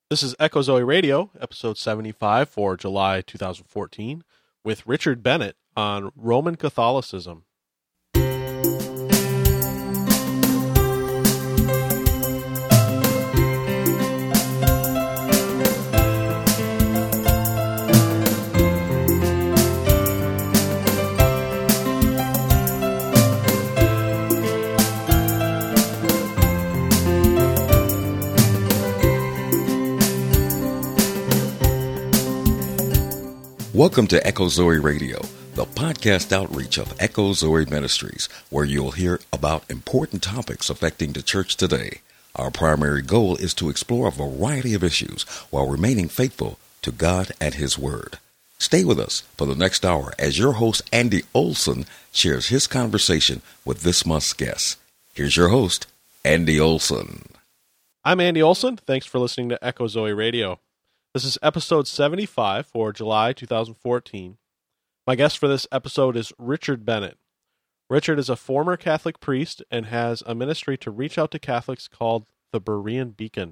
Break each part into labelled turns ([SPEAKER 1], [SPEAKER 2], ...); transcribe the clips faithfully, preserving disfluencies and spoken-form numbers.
[SPEAKER 1] This is Echo Zoe Radio, episode seventy-five for July two thousand fourteen, with Richard Bennett on Roman Catholicism.
[SPEAKER 2] Welcome to Echo Zoe Radio, the podcast outreach of Echo Zoe Ministries, where you'll hear about important topics affecting the church today. Our primary goal is to explore a variety of issues while remaining faithful to God and His Word. Stay with us for the next hour as your host, Andy Olson, shares his conversation with this month's guest. Here's your host, Andy Olson.
[SPEAKER 1] I'm Andy Olson. Thanks for listening to Echo Zoe Radio. This is episode seventy-five for July two thousand fourteen. My guest for this episode is Richard Bennett. Richard is a former Catholic priest and has a ministry to reach out to Catholics called the Berean Beacon.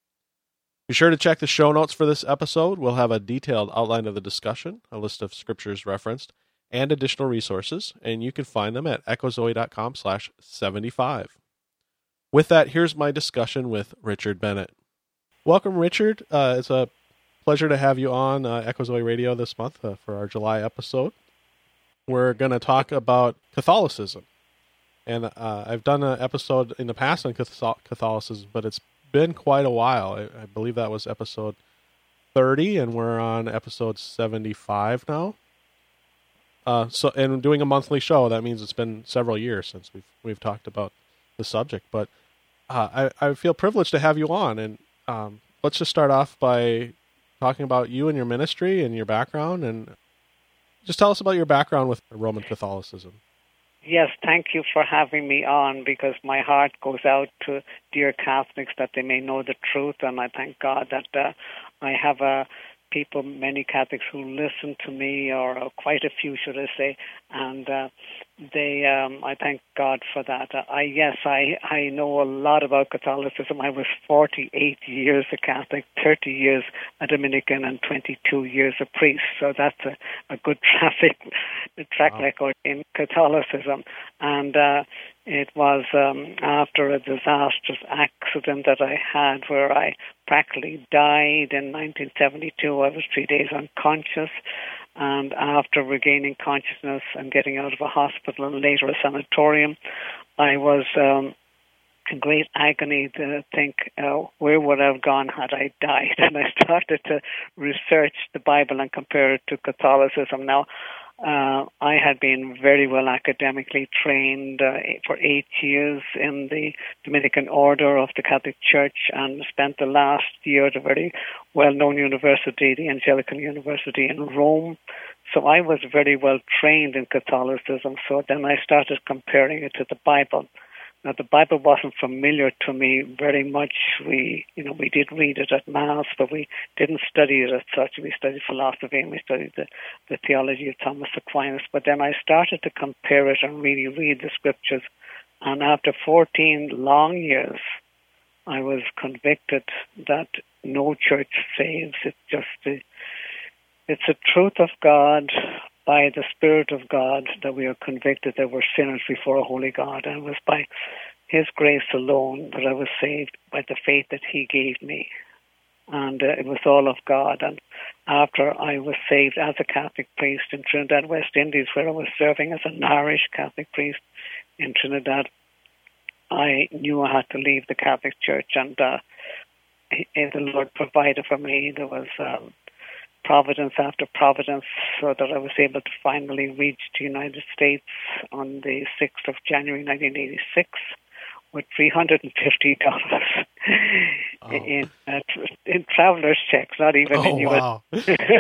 [SPEAKER 1] Be sure to check the show notes for this episode. We'll have a detailed outline of the discussion, a list of scriptures referenced, and additional resources, and you can find them at echozoe.com slash 75. With that, here's my discussion with Richard Bennett. Welcome, Richard. Uh, it's a pleasure to have you on uh, Echo Zoe Radio this month uh, for our July episode. We're going to talk about Catholicism. And uh, I've done an episode in the past on Catholicism, but it's been quite a while. I, I believe that was episode thirty, and we're on episode seventy-five now. Uh, so, and doing a monthly show, that means it's been several years since we've we've talked about the subject. But uh, I, I feel privileged to have you on, and um, let's just start off by talking about you and your ministry and your background, and just tell us about your background with Roman Catholicism.
[SPEAKER 3] Yes, thank you for having me on, because my heart goes out to dear Catholics that they may know the truth, and I thank God that uh, I have uh, people, many Catholics who listen to me, or uh, quite a few, should I say, and uh, they, um, I thank God for that. Uh, I yes, I, I know a lot about Catholicism. I was forty-eight years a Catholic, thirty years a Dominican, and twenty-two years a priest. So that's a, a good traffic track wow. record in Catholicism. And uh, it was um, after a disastrous accident that I had where I practically died in nineteen seventy-two. I was three days unconscious. And after regaining consciousness and getting out of a hospital and later a sanatorium, I was um, in great agony to think, uh, where would I have gone had I died? And I started to research the Bible and compare it to Catholicism. Now, Uh, I had been very well academically trained uh, for eight years in the Dominican Order of the Catholic Church, and spent the last year at a very well-known university, the Anglican University in Rome. So I was very well trained in Catholicism. So then I started comparing it to the Bible. Now, the Bible wasn't familiar to me very much. We, you know, we did read it at Mass, but we didn't study it as such. We studied philosophy and we studied the, the theology of Thomas Aquinas. But then I started to compare it and really read the scriptures. And after fourteen long years, I was convicted that no church saves. It's just the, it's the truth of God, by the Spirit of God, that we are convicted that we're sinners before a holy God. And it was by His grace alone that I was saved, by the faith that He gave me. And uh, it was all of God. And after I was saved as a Catholic priest in Trinidad, West Indies, where I was serving as an Irish Catholic priest in Trinidad, I knew I had to leave the Catholic Church. And uh, the Lord provided for me. There was Um, providence after providence, so that I was able to finally reach the United States on the sixth of January nineteen eighty-six with three hundred fifty dollars oh. in uh, in traveler's checks, not even
[SPEAKER 1] oh,
[SPEAKER 3] in U S
[SPEAKER 1] wow.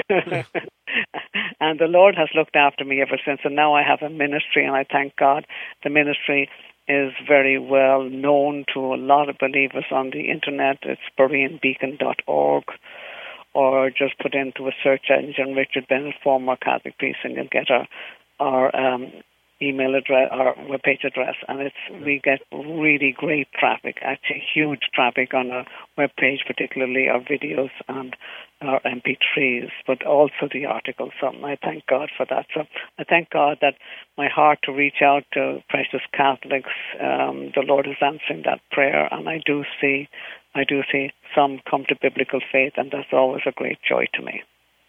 [SPEAKER 3] And the Lord has looked after me ever since, and now I have a ministry, and I thank God. The ministry is very well known to a lot of believers on the internet. It's berean beacon dot org. Or just put into a search engine Richard Bennett, former Catholic priest, and you'll get our, our um, email address or webpage address, and it's we get really great traffic, actually huge traffic on our webpage, particularly our videos and our M P threes, but also the articles. So I thank God for that. So I thank God that my heart to reach out to precious Catholics, um, the Lord is answering that prayer, and I do see, I do see some come to biblical faith, and that's always a great joy to me.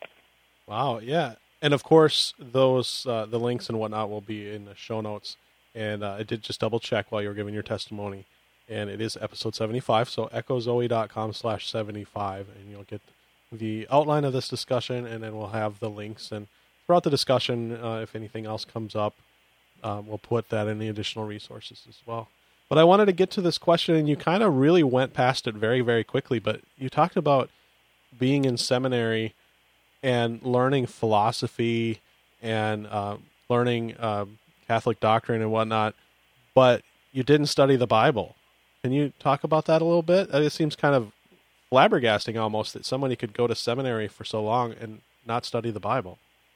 [SPEAKER 1] Wow, yeah. And of course, those uh, the links and whatnot will be in the show notes. And uh, I did just double check while you were giving your testimony, and it is episode seventy-five. So echo zoe dot com slash seventy-five, and you'll get the outline of this discussion, and then we'll have the links. And throughout the discussion, uh, if anything else comes up, um, we'll put that in the additional resources as well. But I wanted to get to this question, and you kind of really went past it very, very quickly. But you talked about being in seminary and learning philosophy and uh, learning uh, Catholic doctrine and whatnot, but you didn't study the Bible. Can you talk about that a little bit? It seems kind of flabbergasting almost that somebody could go to seminary for so long and not study the Bible.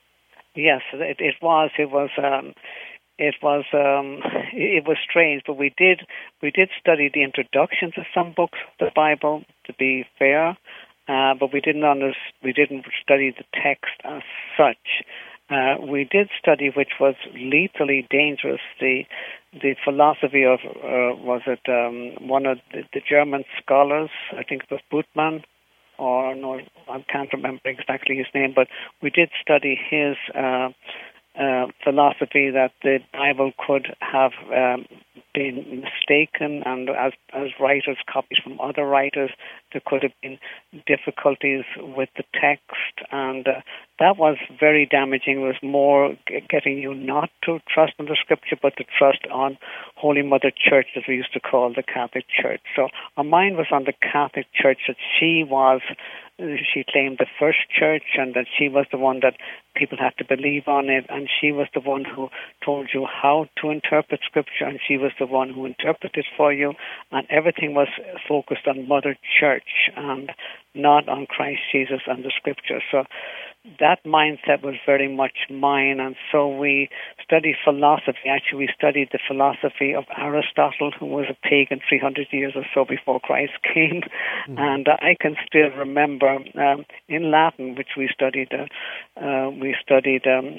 [SPEAKER 3] Yes, it, it was. It was. Um, it was. Um, it was strange, but we did. We did study the introductions of some books of the Bible. To be fair. Uh, but we didn't under, we didn't study the text as such. Uh, we did study, which was lethally dangerous, the the philosophy of uh, was it um, one of the, the German scholars? I think it was Bultmann, or no, I can't remember exactly his name. But we did study his uh, uh, philosophy that the Bible could have um, been mistaken, and as as writers copied from other writers, there could have been difficulties with the text, and uh, that was very damaging. It was more g- getting you not to trust in the Scripture, but to trust on Holy Mother Church, as we used to call the Catholic Church. So our mind was on the Catholic Church, that she was, she claimed the first church, and that she was the one that people had to believe on it, and she was the one who told you how to interpret Scripture, and she was the one who interpreted for you, and everything was focused on Mother Church and not on Christ Jesus and the Scripture. So that mindset was very much mine, and so we studied philosophy. Actually, we studied the philosophy of Aristotle, who was a pagan three hundred years or so before Christ came. Mm-hmm. And uh, I can still remember um, in Latin, which we studied, uh, uh, we studied um,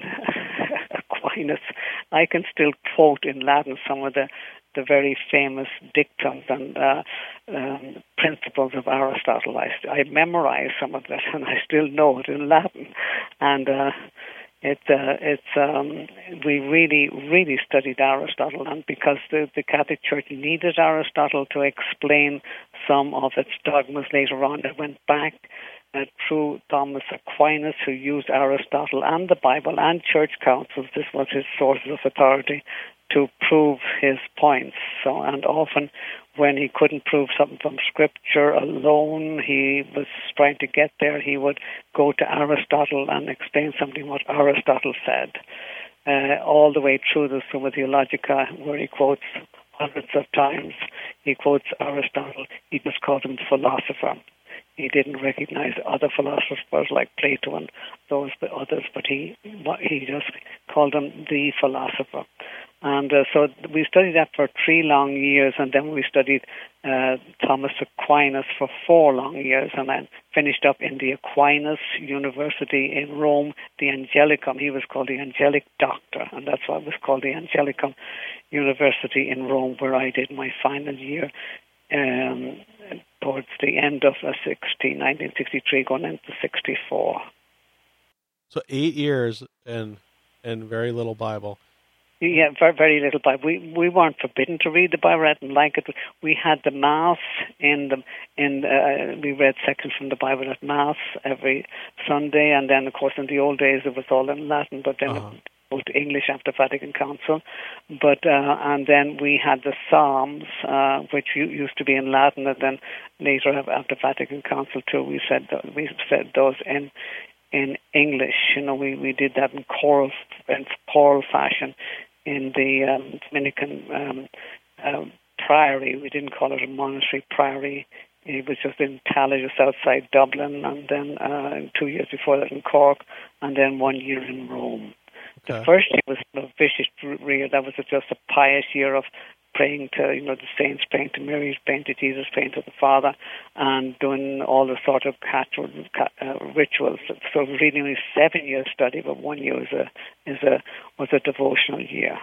[SPEAKER 3] Aquinas. I can still quote in Latin some of the the very famous dictums and uh, um, principles of Aristotle. I, I memorized some of that, and I still know it in Latin. And uh, it, uh, it's um, we really, really studied Aristotle, and because the, the Catholic Church needed Aristotle to explain some of its dogmas later on, it went back Uh, through Thomas Aquinas, who used Aristotle and the Bible and church councils. This was his sources of authority to prove his points. So, and often when he couldn't prove something from Scripture alone, he was trying to get there, he would go to Aristotle and explain something what Aristotle said. Uh, all the way through the Summa Theologica, where he quotes hundreds of times, he quotes Aristotle. He just called him philosopher. He didn't recognize other philosophers like Plato and those others, but he he just called him the philosopher. And uh, so we studied that for three long years, and then we studied uh, Thomas Aquinas for four long years, and then finished up in the Aquinas University in Rome, the Angelicum. He was called the Angelic Doctor, and that's why it was called the Angelicum University in Rome, where I did my final year um, towards the end of uh, nineteen sixty-three, going into sixty-four.
[SPEAKER 1] So eight years and and very little Bible.
[SPEAKER 3] Yeah, very, very little Bible. We we weren't forbidden to read the Bible. I didn't like it. We had the Mass in the in. Uh, we read sections from the Bible at Mass every Sunday, and then of course in the old days it was all in Latin, but then uh-huh. it moved to English after Vatican Council. But uh, and then we had the Psalms, uh, which used to be in Latin, and then later after Vatican Council too, we said we said those in. in English. You know, we, we did that in choral in choral fashion in the um, Dominican um, uh, priory. We didn't call it a monastery, priory. It was just in Tallaght, just outside Dublin, and then uh, two years before that in Cork, and then one year in Rome. The
[SPEAKER 1] Okay.
[SPEAKER 3] first year was a vicious real. That was just a pious year of praying to, you know, the saints, praying to Mary, praying to Jesus, praying to the Father, and doing all the sort of cattle, uh, rituals. So really only seven years study, but one year was a is a was a devotional year.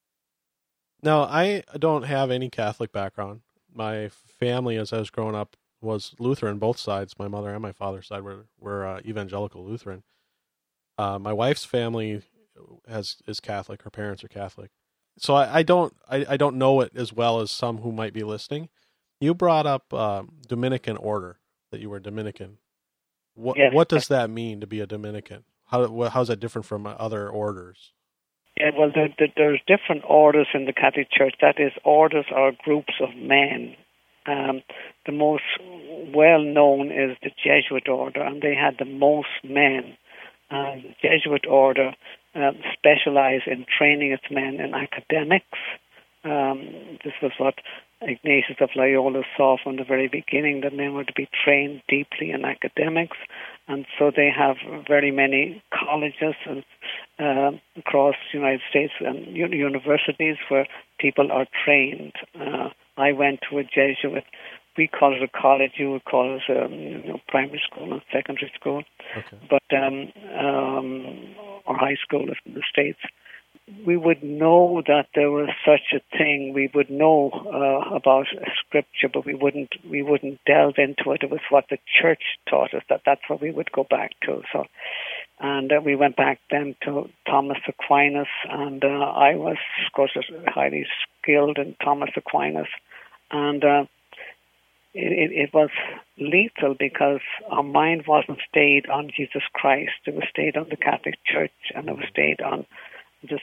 [SPEAKER 1] Now, I don't have any Catholic background. My family, as I was growing up, was Lutheran. Both sides, my mother and my father's side, were were uh, evangelical Lutheran. Uh, my wife's family has is Catholic. Her parents are Catholic. So I, I don't I, I don't know it as well as some who might be listening. You brought up uh, Dominican order, that you were Dominican. What
[SPEAKER 3] Yes.
[SPEAKER 1] what does that mean to be a Dominican? How how's that different from other orders?
[SPEAKER 3] Yeah, well, there, there, there's different orders in the Catholic Church. That is, orders are groups of men. Um, the most well-known is the Jesuit order, and they had the most men. Uh, the Jesuit order um, specialized in training its men in academics. Um, this was what Ignatius of Loyola saw from the very beginning, that men were to be trained deeply in academics. And so they have very many colleges and, uh, across the United States and universities where people are trained. Uh, I went to a Jesuit. We call it a college. You would call it a you know, primary school and secondary school,
[SPEAKER 1] Okay.
[SPEAKER 3] but um, um, or high school in the States. We would know that there was such a thing. We would know uh, about Scripture, but we wouldn't we wouldn't delve into it. It was what the Church taught us. That that's what we would go back to. So, and uh, we went back then to Thomas Aquinas, and uh, I was, of course, highly skilled in Thomas Aquinas, and uh, it, it, it was lethal because our mind wasn't stayed on Jesus Christ. It was stayed on the Catholic Church, and it was stayed on just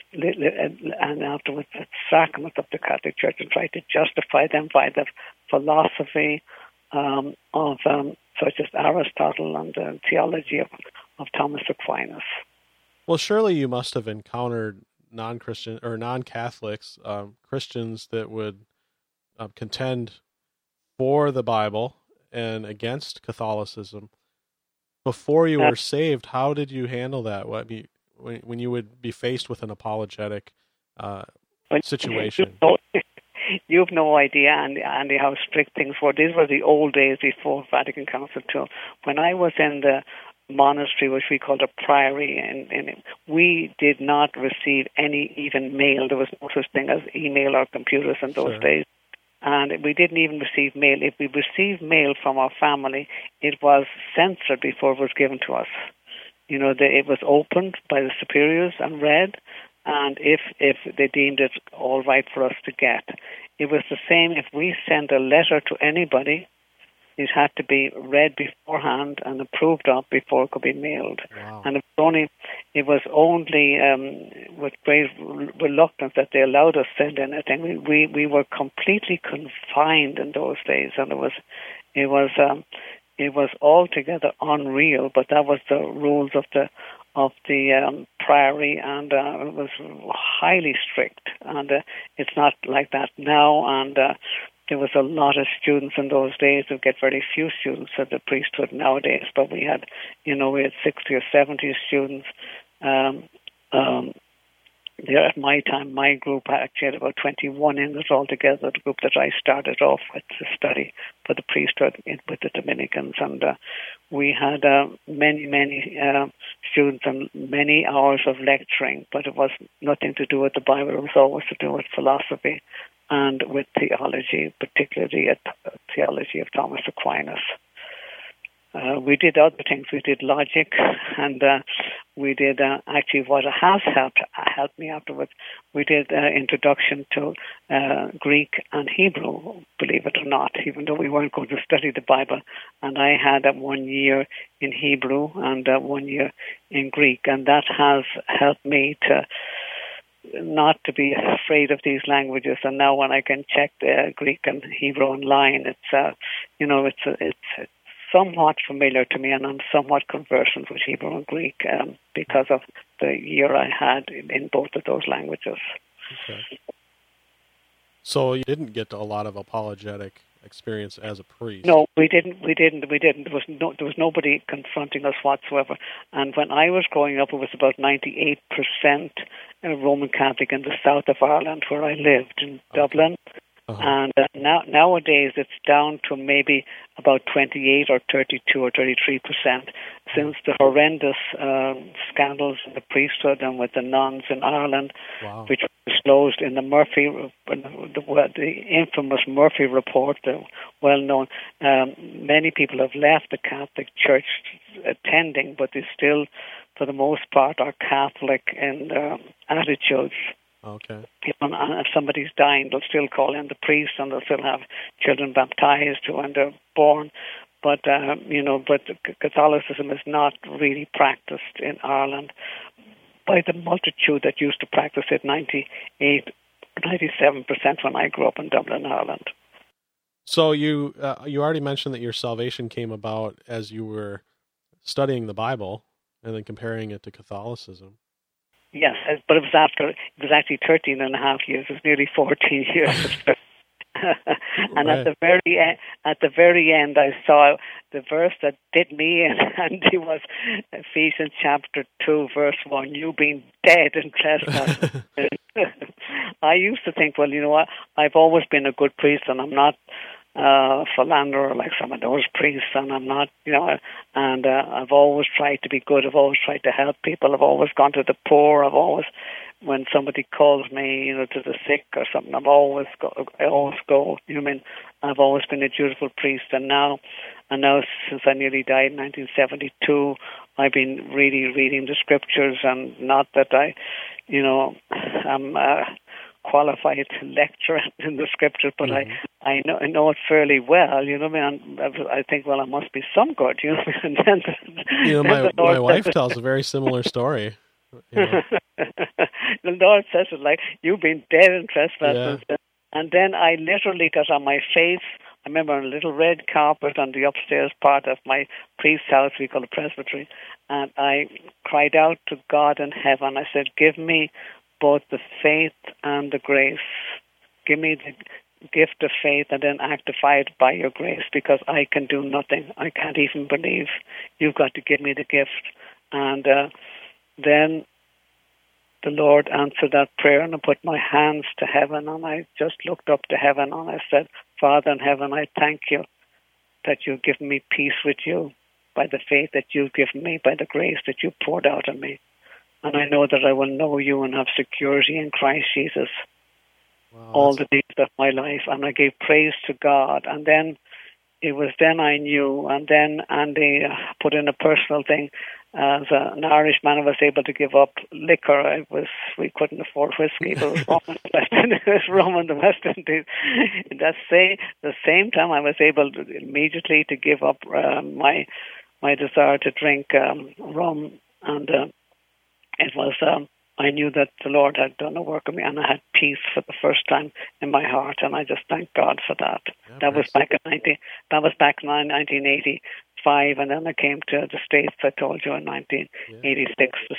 [SPEAKER 3] and afterwards the sacraments of the Catholic Church, and try to justify them by the philosophy um, of um, such as Aristotle and the theology of, of Thomas Aquinas.
[SPEAKER 1] Well, surely you must have encountered non-Christian or non-Catholics, um, Christians that would uh, contend for the Bible and against Catholicism. Before you
[SPEAKER 3] Uh,
[SPEAKER 1] were saved, how did you handle that? What I mean, when when you would be faced with an apologetic uh, situation?
[SPEAKER 3] You know, you've no idea, Andy, Andy, how strict things were. These were the old days before Vatican Council two. When I was in the monastery, which we called a priory, and, and we did not receive any even mail. There was no such thing as email or computers in those
[SPEAKER 1] Sure.
[SPEAKER 3] days. And we didn't even receive mail. If we received mail from our family, it was censored before it was given to us. You know, the, it was opened by the superiors and read, and if if they deemed it all right for us to get. It was the same if we sent a letter to anybody, it had to be read beforehand and approved of before it could be mailed.
[SPEAKER 1] Wow.
[SPEAKER 3] And it was only, it was only um, with great reluctance that they allowed us to send anything. We, we we were completely confined in those days, and it was it was um, it was altogether unreal. But that was the rules of the of the um, priory, and uh, it was highly strict. And uh, it's not like that now. And uh, there was a lot of students in those days. We get very few students at the priesthood nowadays, but we had, you know, we had sixty or seventy students. Um, um, there at my time, my group actually had about twenty-one in it altogether, the group that I started off with to study for the priesthood in, with the Dominicans. And uh, we had uh, many, many uh, students and many hours of lecturing, but it was nothing to do with the Bible. It was always to do with philosophy and with theology, particularly a theology of Thomas Aquinas. Uh, we did other things. We did logic, and uh, we did uh, actually what has helped helped me afterwards. We did uh, introduction to uh, Greek and Hebrew, believe it or not, even though we weren't going to study the Bible. And I had uh, one year in Hebrew and uh, one year in Greek, and that has helped me to not to be afraid of these languages. And now when I can check the Greek and Hebrew online, it's uh, you know it's it's. it's somewhat familiar to me, and I'm somewhat conversant with Hebrew and Greek um, because of the year I had in, in both of those languages.
[SPEAKER 1] Okay. So you didn't get a lot of apologetic experience as a priest.
[SPEAKER 3] No, we didn't. We didn't. We didn't. There was no. There was nobody confronting us whatsoever. And when I was growing up, it was about ninety-eight percent Roman Catholic in the south of Ireland, where I lived in
[SPEAKER 1] Okay.
[SPEAKER 3] Dublin.
[SPEAKER 1] Uh-huh.
[SPEAKER 3] And uh, now nowadays it's down to maybe about twenty-eight or thirty-two or thirty-three percent since the horrendous um, scandals in the priesthood and with the nuns in Ireland,
[SPEAKER 1] Wow.
[SPEAKER 3] which was disclosed in the Murphy, the, the infamous Murphy report, the well-known. Um, many people have left the Catholic Church attending, but they still, for the most part, are Catholic in their attitudes.
[SPEAKER 1] Okay.
[SPEAKER 3] And if somebody's dying, they'll still call in the priest, and they'll still have children baptized when they're born. But uh, you know, but Catholicism is not really practiced in Ireland by the multitude that used to practice it. ninety-eight, ninety-seven percent when I grew up in Dublin, Ireland.
[SPEAKER 1] So you uh, you already mentioned that your salvation came about as you were studying the Bible and then comparing it to Catholicism.
[SPEAKER 3] Yes, but it was after, it was actually thirteen and a half years. It was nearly fourteen years. And
[SPEAKER 1] Right.
[SPEAKER 3] at the very end, at the very end, I saw the verse that did me in, and it was Ephesians chapter two, verse one. You being dead in trespasses. I used to think, well, you know what? I've always been a good priest, and I'm not uh, philanderer like some of those priests, and I'm not, you know, and uh, I've always tried to be good. I've always tried to help people. I've always gone to the poor. I've always, when somebody calls me, you know, to the sick or something, I've always go. I always go. You know, I mean, I've always been a dutiful priest, and now, and now since I nearly died in nineteen seventy-two, I've been really reading the scriptures, and not that I, you know, I'm a qualified lecturer in the scriptures, but mm-hmm. I, I know I know it fairly well. You know, I mean, I think, well, I must be some good. You know, and then,
[SPEAKER 1] you know, my
[SPEAKER 3] the Lord
[SPEAKER 1] my wife tells a very similar story. You know.
[SPEAKER 3] The Lord says it like, you've been dead in trespasses.
[SPEAKER 1] Yeah.
[SPEAKER 3] And then I literally got on my face. I remember on a little red carpet on the upstairs part of my priest's house, we call it presbytery, and I cried out to God in heaven. I said, give me both the faith and the grace. Give me the gift of faith and then actify it by your grace, because I can do nothing. I can't even believe. You've got to give me the gift. And uh, then the Lord answered that prayer, and I put my hands to heaven, and I just looked up to heaven, and I said, Father in heaven, I thank you that you've given me peace with you by the faith that you've given me, by the grace that you poured out on me. And I know that I will know you and have security in Christ Jesus
[SPEAKER 1] Wow,
[SPEAKER 3] all the days of my life. And I gave praise to God. And then it was then I knew. And then Andy put in a personal thing. As a, an Irishman, I was able to give up liquor. I was we couldn't afford whiskey, but it was rum in the West Indies. It was rum in the West Indies. That same the same time, I was able to, immediately to give up uh, my my desire to drink um, rum, and uh, it was. Um, I knew that the Lord had done a work on me, and I had peace for the first time in my heart, and I just thank God for that.
[SPEAKER 1] Yeah,
[SPEAKER 3] that was back in nineteen. That was back in nineteen eighty-five, and then I came to the States. I told you in nineteen eighty-six. Yeah.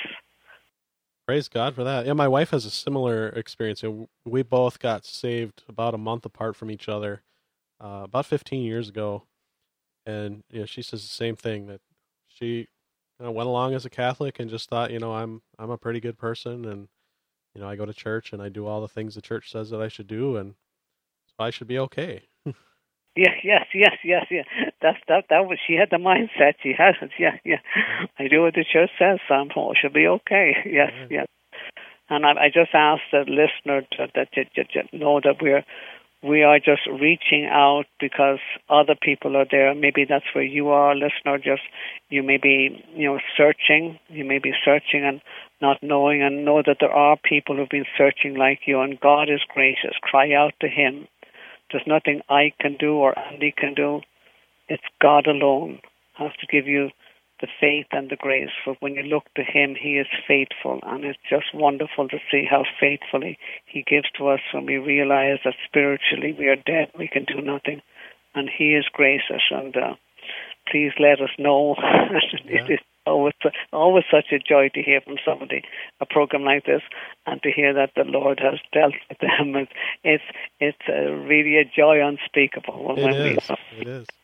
[SPEAKER 1] Praise God for that. Yeah, my wife has a similar experience. We both got saved about a month apart from each other, uh, about fifteen years ago, and you know, she says the same thing, that she you know, went along as a Catholic and just thought, you know, I'm I'm a pretty good person, and you know, I go to church and I do all the things the church says that I should do, and so I should be okay.
[SPEAKER 3] Yes, yes, yes, yes, yes. That's that. That was. She had the mindset. She has it. Yeah, yeah. I do what the church says. So I'm. Oh, she'll be okay. Yes, yeah. yes. And I, I just ask the listener to, that to, to, to know that we're we are just reaching out because other people are there. Maybe that's where you are, listener. Just you may be, you know, searching. You may be searching and not knowing, and know that there are people who've been searching like you. And God is gracious. Cry out to Him. There's nothing I can do or Andy can do. It's God alone has to give you the faith and the grace. For when you look to Him, He is faithful. And it's just wonderful to see how faithfully He gives to us when we realize that spiritually we are dead, we can do nothing. And He is gracious. And uh, please let us know.
[SPEAKER 1] Yeah.
[SPEAKER 3] It is always, always such a joy to hear from somebody a program like this, and to hear that the Lord has dealt with them. It's it's, it's uh, really a joy unspeakable. When
[SPEAKER 1] it is. We, it is.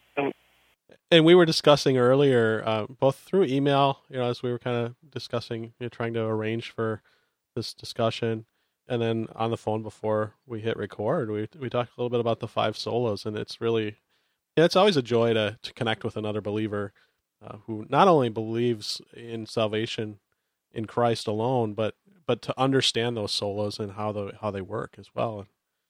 [SPEAKER 1] And we were discussing earlier, uh, both through email, you know, as we were kind of discussing, you know, trying to arrange for this discussion, and then on the phone before we hit record, we we talked a little bit about the five solas, and it's really, yeah, it's always a joy to to connect with another believer uh, who not only believes in salvation in Christ alone, but but to understand those solas and how the how they work as well.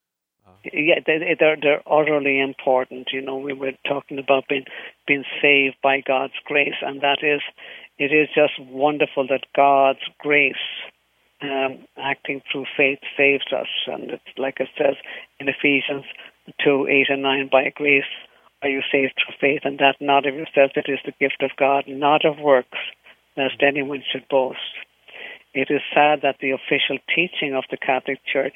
[SPEAKER 3] Yeah, they, they're they're utterly important. You know, we were talking about being being saved by God's grace, and that is, it is just wonderful that God's grace, um, acting through faith, saves us. And it's like it says in Ephesians two, eight and nine, by grace are you saved through faith, and that not of yourself, it is the gift of God, not of works, lest anyone should boast. It is sad that the official teaching of the Catholic Church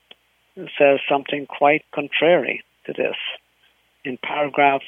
[SPEAKER 3] says something quite contrary to this. In paragraph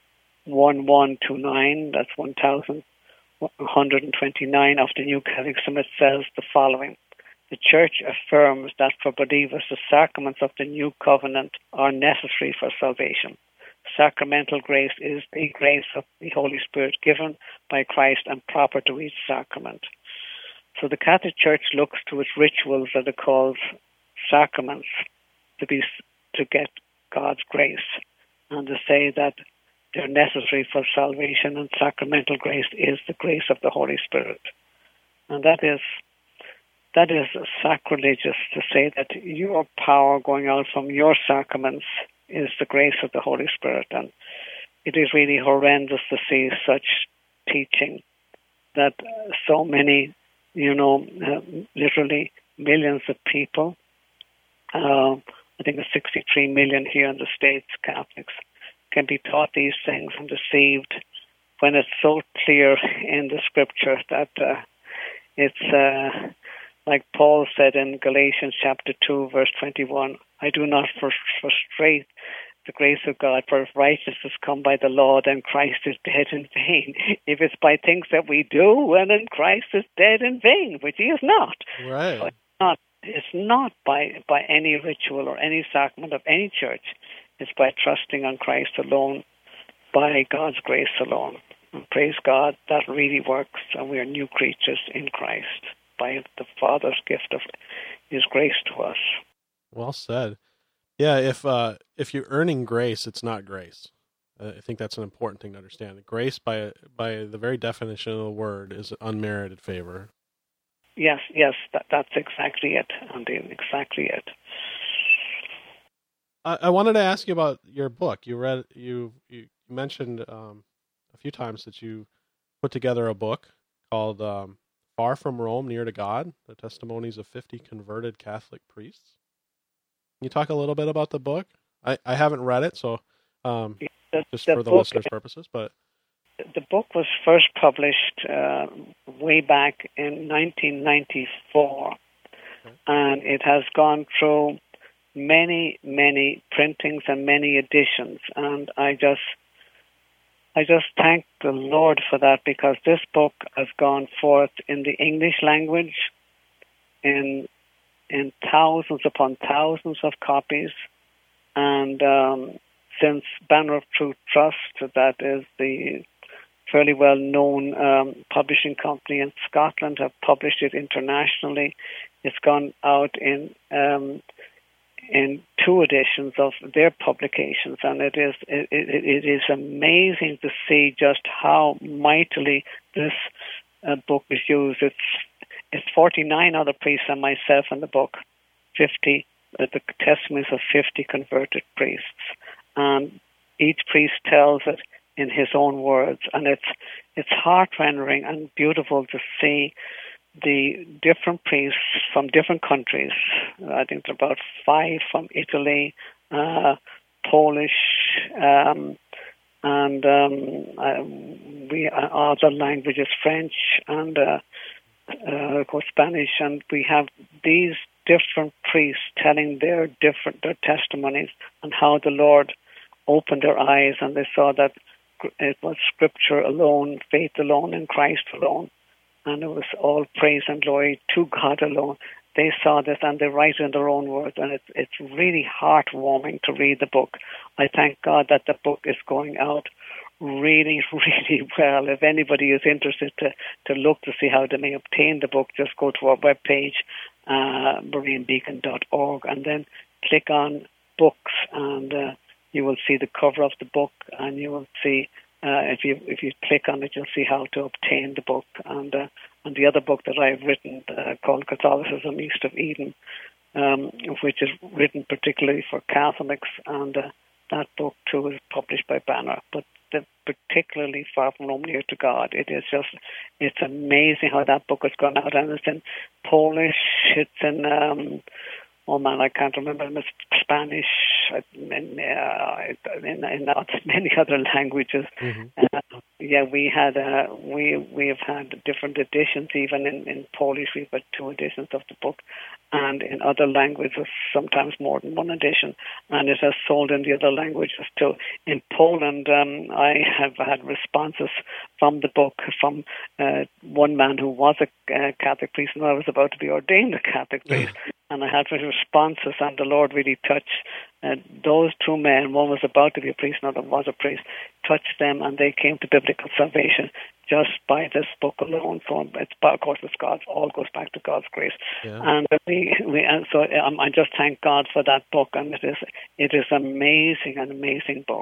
[SPEAKER 3] one one two nine, that's one thousand one hundred twenty-nine of the New Catechism, it says the following: the Church affirms that for believers the sacraments of the New Covenant are necessary for salvation. Sacramental grace is the grace of the Holy Spirit given by Christ and proper to each sacrament. So the Catholic Church looks to its rituals that it calls sacraments to be to get God's grace, and to say that they're necessary for salvation, and sacramental grace is the grace of the Holy Spirit. And that is that is sacrilegious to say that your power going out from your sacraments is the grace of the Holy Spirit. And it is really horrendous to see such teaching, that so many, you know, uh, literally millions of people, uh, I think it's sixty-three million here in the States, Catholics, can be taught these things and deceived, when it's so clear in the Scripture that uh, it's, uh, like Paul said in Galatians chapter two, verse twenty-one, I do not frustrate the grace of God, for if righteousness come by the law, then Christ is dead in vain. If it's by things that we do, well, then Christ is dead in vain, which he is not.
[SPEAKER 1] Right.
[SPEAKER 3] So it's not. It's not by, by any ritual or any sacrament of any church. It's by trusting on Christ alone, by God's grace alone. And praise God, that really works, and we are new creatures in Christ by the Father's gift of his grace to us.
[SPEAKER 1] Well said. Yeah, if uh, if you're earning grace, it's not grace. Uh, I think that's an important thing to understand. Grace, by by the very definition of the word, is unmerited favor.
[SPEAKER 3] Yes, yes, that, that's exactly it, Andy, exactly it.
[SPEAKER 1] I, I wanted to ask you about your book. You read, you you mentioned um, a few times that you put together a book called um, "Far from Rome, Near to God: The Testimonies of fifty Converted Catholic Priests." Can you talk a little bit about the book? I, I haven't read it, so um,
[SPEAKER 3] the,
[SPEAKER 1] just
[SPEAKER 3] the
[SPEAKER 1] for the
[SPEAKER 3] book,
[SPEAKER 1] listeners' purposes, but.
[SPEAKER 3] The book was first published uh, way back in nineteen ninety-four, okay. And it has gone through many, many printings and many editions. And I just, I just thank the Lord for that, because this book has gone forth in the English language, in in thousands upon thousands of copies, and um, since Banner of Truth Trust, that is the fairly well-known um, publishing company in Scotland, have published it internationally. It's gone out in um, in two editions of their publications, and it is it, it, it is amazing to see just how mightily this uh, book is used. It's it's forty-nine other priests and myself in the book, fifty uh, the testimonies of fifty converted priests, and each priest tells it in his own words, and it's it's heart-rending and beautiful to see the different priests from different countries. I think there are about five from Italy, uh, Polish, um, and um, uh, we uh, other languages, French, and uh, uh, of course Spanish, and we have these different priests telling their different their testimonies and how the Lord opened their eyes, and they saw that it was Scripture alone, faith alone, and Christ alone, and it was all praise and glory to God alone. They saw this and they write it in their own words, and it's it's really heartwarming to read the book. I thank God that the book is going out really, really well. If anybody is interested to, to look to see how they may obtain the book, just go to our webpage, uh, berean beacon dot org, and then click on books, and uh, you will see the cover of the book, and you will see, uh, if you if you click on it, you'll see how to obtain the book. And uh, and the other book that I've written uh, called Catholicism East of Eden, um, which is written particularly for Catholics, and uh, that book too is published by Banner. But the, particularly Far From Rome, Near to God, it is just, it's amazing how that book has gone out, and it's in Polish, it's in, um, oh man, I can't remember, it's Spanish, in, uh, in, in many other languages. Mm-hmm. Uh, yeah, we had, uh, we we have had different editions, even in, in Polish, we've got two editions of the book, and in other languages, sometimes more than one edition, and it has sold in the other languages too. In Poland, um, I have had responses from the book from uh, one man who was a uh, Catholic priest, and I was about to be ordained a Catholic priest, and I had responses, and the Lord really touched uh, those two men. One was about to be a priest, another was a priest, touched them, and they came to biblical salvation just by this book alone. So it's, of course, it's God's, all goes back to God's grace. Yeah. And we, we, and so um, I just thank God for that book, and it is, it is amazing, an amazing book.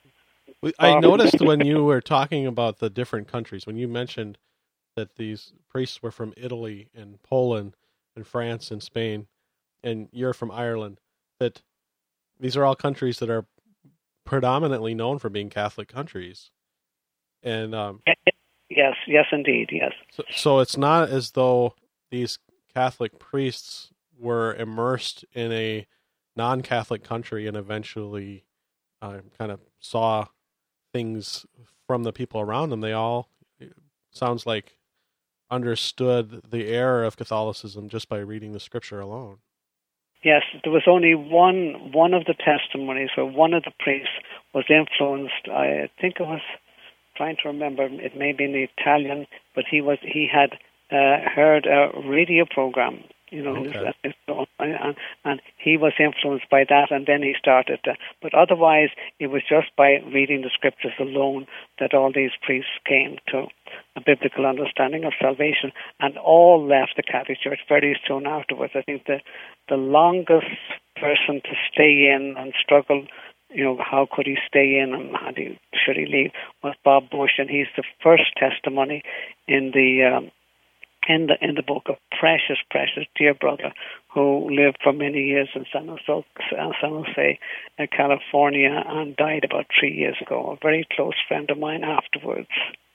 [SPEAKER 1] I noticed when you were talking about the different countries, when you mentioned that these priests were from Italy and Poland and France and Spain, and you're from Ireland, that these are all countries that are predominantly known for being Catholic countries. And um,
[SPEAKER 3] yes, yes, indeed, yes.
[SPEAKER 1] So, so it's not as though these Catholic priests were immersed in a non-Catholic country and eventually uh, kind of saw things from the people around them. They all, sounds like, understood the error of Catholicism just by reading the Scripture alone.
[SPEAKER 3] Yes, there was only one one of the testimonies where one of the priests was influenced. I think it was, trying to remember, it may be in the Italian, but he was he had uh, heard a radio program, you know, okay. his, his, and, and he was influenced by that, and then he started. To, but otherwise, it was just by reading the Scriptures alone that all these priests came to a biblical understanding of salvation, and all left the Catholic Church very soon afterwards. I think the the longest person to stay in and struggle, you know, how could he stay in and how do you, should he leave, was Bob Bush, and he's the first testimony in the um, in the in the book of precious, precious dear brother who lived for many years in San Jose, San Jose, California, and died about three years ago. A very close friend of mine afterwards.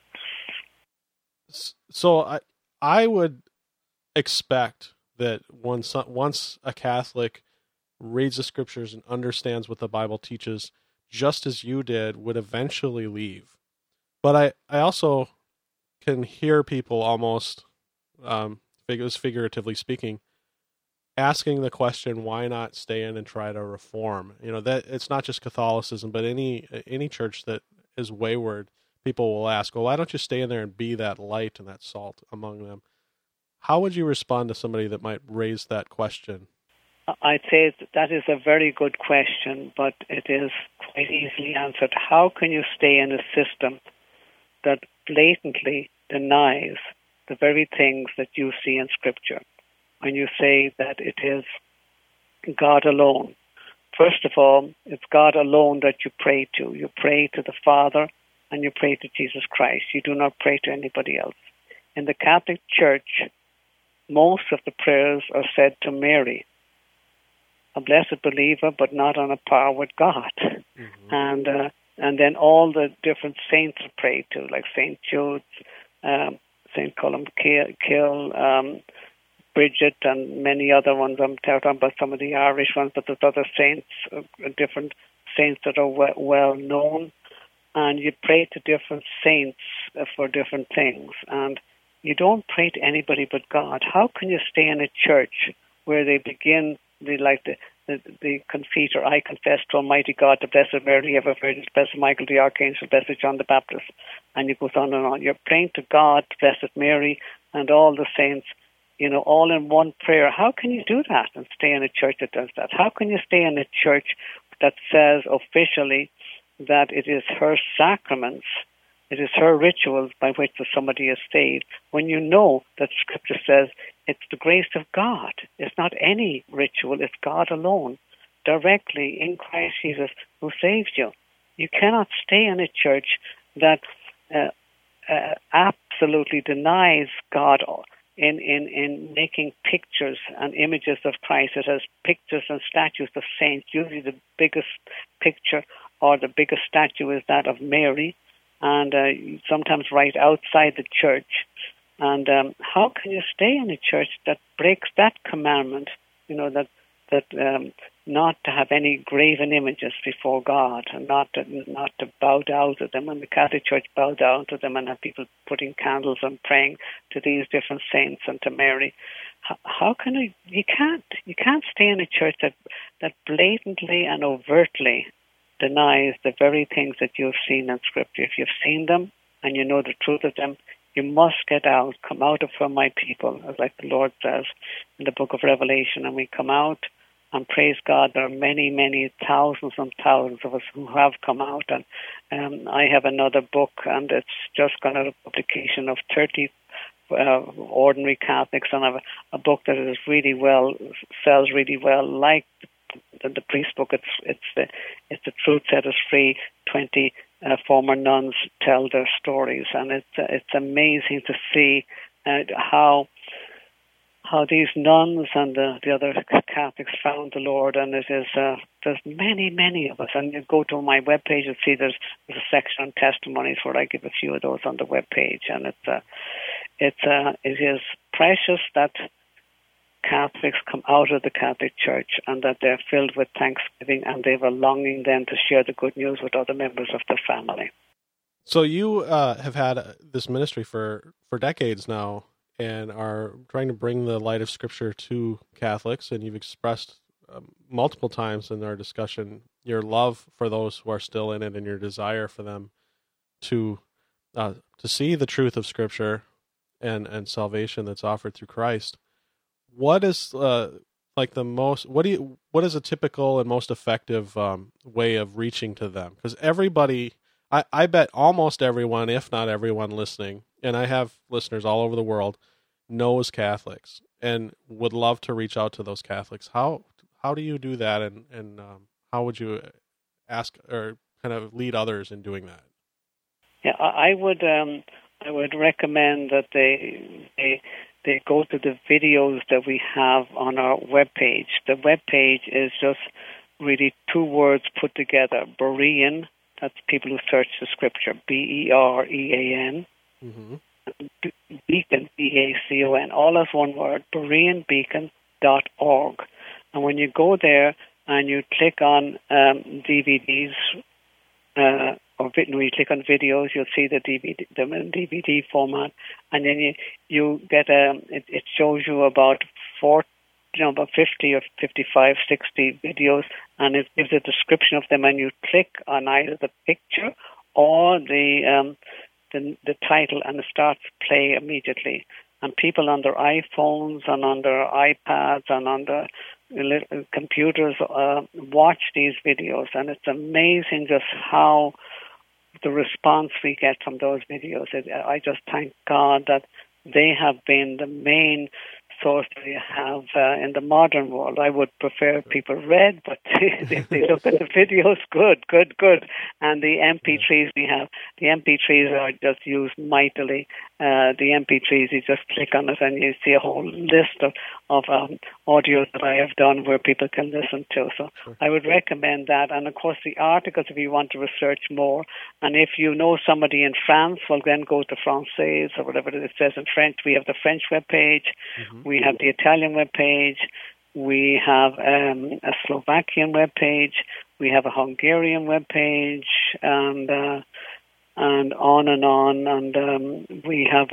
[SPEAKER 1] So I I would expect that once once a Catholic reads the Scriptures and understands what the Bible teaches, just as you did, would eventually leave. But I, I also can hear people almost, um, figuratively speaking, asking the question, why not stay in and try to reform? You know, that it's not just Catholicism, but any any church that is wayward, people will ask, well, why don't you stay in there and be that light and that salt among them? How would you respond to somebody that might raise that question?
[SPEAKER 3] I'd say that is a very good question, but it is quite easily answered. How can you stay in a system that blatantly denies the very things that you see in Scripture? When you say that it is God alone. First of all, it's God alone that you pray to. You pray to the Father and you pray to Jesus Christ. You do not pray to anybody else. In the Catholic Church, most of the prayers are said to Mary, a blessed believer, but not on a par with God. Mm-hmm. And uh, and then all the different saints are prayed to, like Saint Jude, um, Saint Colum Kill, um, Bridget, and many other ones. I'm talking about some of the Irish ones, but there's other saints, uh, different saints that are well, well known. And you pray to different saints uh, for different things. And you don't pray to anybody but God. How can you stay in a church where they begin, they like the, the, the confessor, I confess to Almighty God, the Blessed Mary, ever Virgin, Blessed Michael the Archangel, Blessed John the Baptist, and it goes on and on. You're praying to God, Blessed Mary, and all the saints, you know, all in one prayer. How can you do that and stay in a church that does that? How can you stay in a church that says officially that it is her sacraments, it is her rituals by which somebody is saved, when you know that Scripture says it's the grace of God. It's not any ritual, it's God alone, directly in Christ Jesus, who saves you. You cannot stay in a church that uh, uh, absolutely denies God in, in, in making pictures and images of Christ. It has pictures and statues of saints. Usually the biggest picture or the biggest statue is that of Mary, and uh, sometimes right outside the church. And um, how can you stay in a church that breaks that commandment, you know, that that um, not to have any graven images before God, and not to, not to bow down to them? And the Catholic Church bow down to them and have people putting candles and praying to these different saints and to Mary. How, how can you, you can't, you can't stay in a church that, that blatantly and overtly denies the very things that you've seen in Scripture. If you've seen them and you know the truth of them, you must get out, come out of from my people, as like the Lord says in the book of Revelation. And we come out, and praise God, there are many, many thousands and thousands of us who have come out. And um, I have another book, and it's just got a publication of thirty uh, ordinary Catholics, and I have a, a book that is really well, sells really well, like the, the priest book. It's it's the it's the Truth Set Us Free. Twenty uh, former nuns tell their stories, and it's uh, it's amazing to see uh, how. how these nuns and the, the other Catholics found the Lord. And it is, uh, there's many, many of us. And you go to my webpage and see there's, there's a section on testimonies where I give a few of those on the webpage. And it's, uh, it's, uh, it is precious that Catholics come out of the Catholic Church and that they're filled with thanksgiving, and they have a longing then to share the good news with other members of their family.
[SPEAKER 1] So you uh, have had this ministry for, for decades now, and are trying to bring the light of Scripture to Catholics, and you've expressed um, multiple times in our discussion your love for those who are still in it, and your desire for them to uh, to see the truth of Scripture and, and salvation that's offered through Christ. What is uh, like the most? What do you? What is a typical and most effective um, way of reaching to them? Because everybody, I, I bet almost everyone, if not everyone listening, and I have listeners all over the world, knows Catholics and would love to reach out to those Catholics. How how do you do that, and, and um, how would you ask or kind of lead others in doing that?
[SPEAKER 3] Yeah, I would um, I would recommend that they they they go to the videos that we have on our webpage. The webpage is just really two words put together: Berean. That's people who search the Scripture. B E R E A N. Mm-hmm. Beacon, B A C O N, all as one word, berean beacon dot org. And when you go there and you click on um, D V Ds, uh, or when you click on videos, you'll see the D V D, the D V D format, and then you you get a, it, it shows you about four, you know, about fifty or fifty-five, sixty videos, and it gives a description of them, and you click on either the picture or the um, The, the title, and it starts to play immediately. And people on their iPhones and on their iPads and on their little computers uh, watch these videos, and it's amazing just how the response we get from those videos. It, I just thank God that they have been the main source we have uh, in the modern world. I would prefer people read, but if they look at the videos, good, good, good. And the M P threes we have, the M P threes are just used mightily. Uh, the M P threes, you just click on it and you see a whole list of, of um, audios that I have done where people can listen to. So sure. I would recommend that. And of course, the articles, if you want to research more. And if you know somebody in France, well, then go to Française or whatever it says in French. We have the French webpage. Mm-hmm. We have the Italian webpage. We have um, a Slovakian webpage. We have a Hungarian webpage, and uh, and on and on. And um, we have a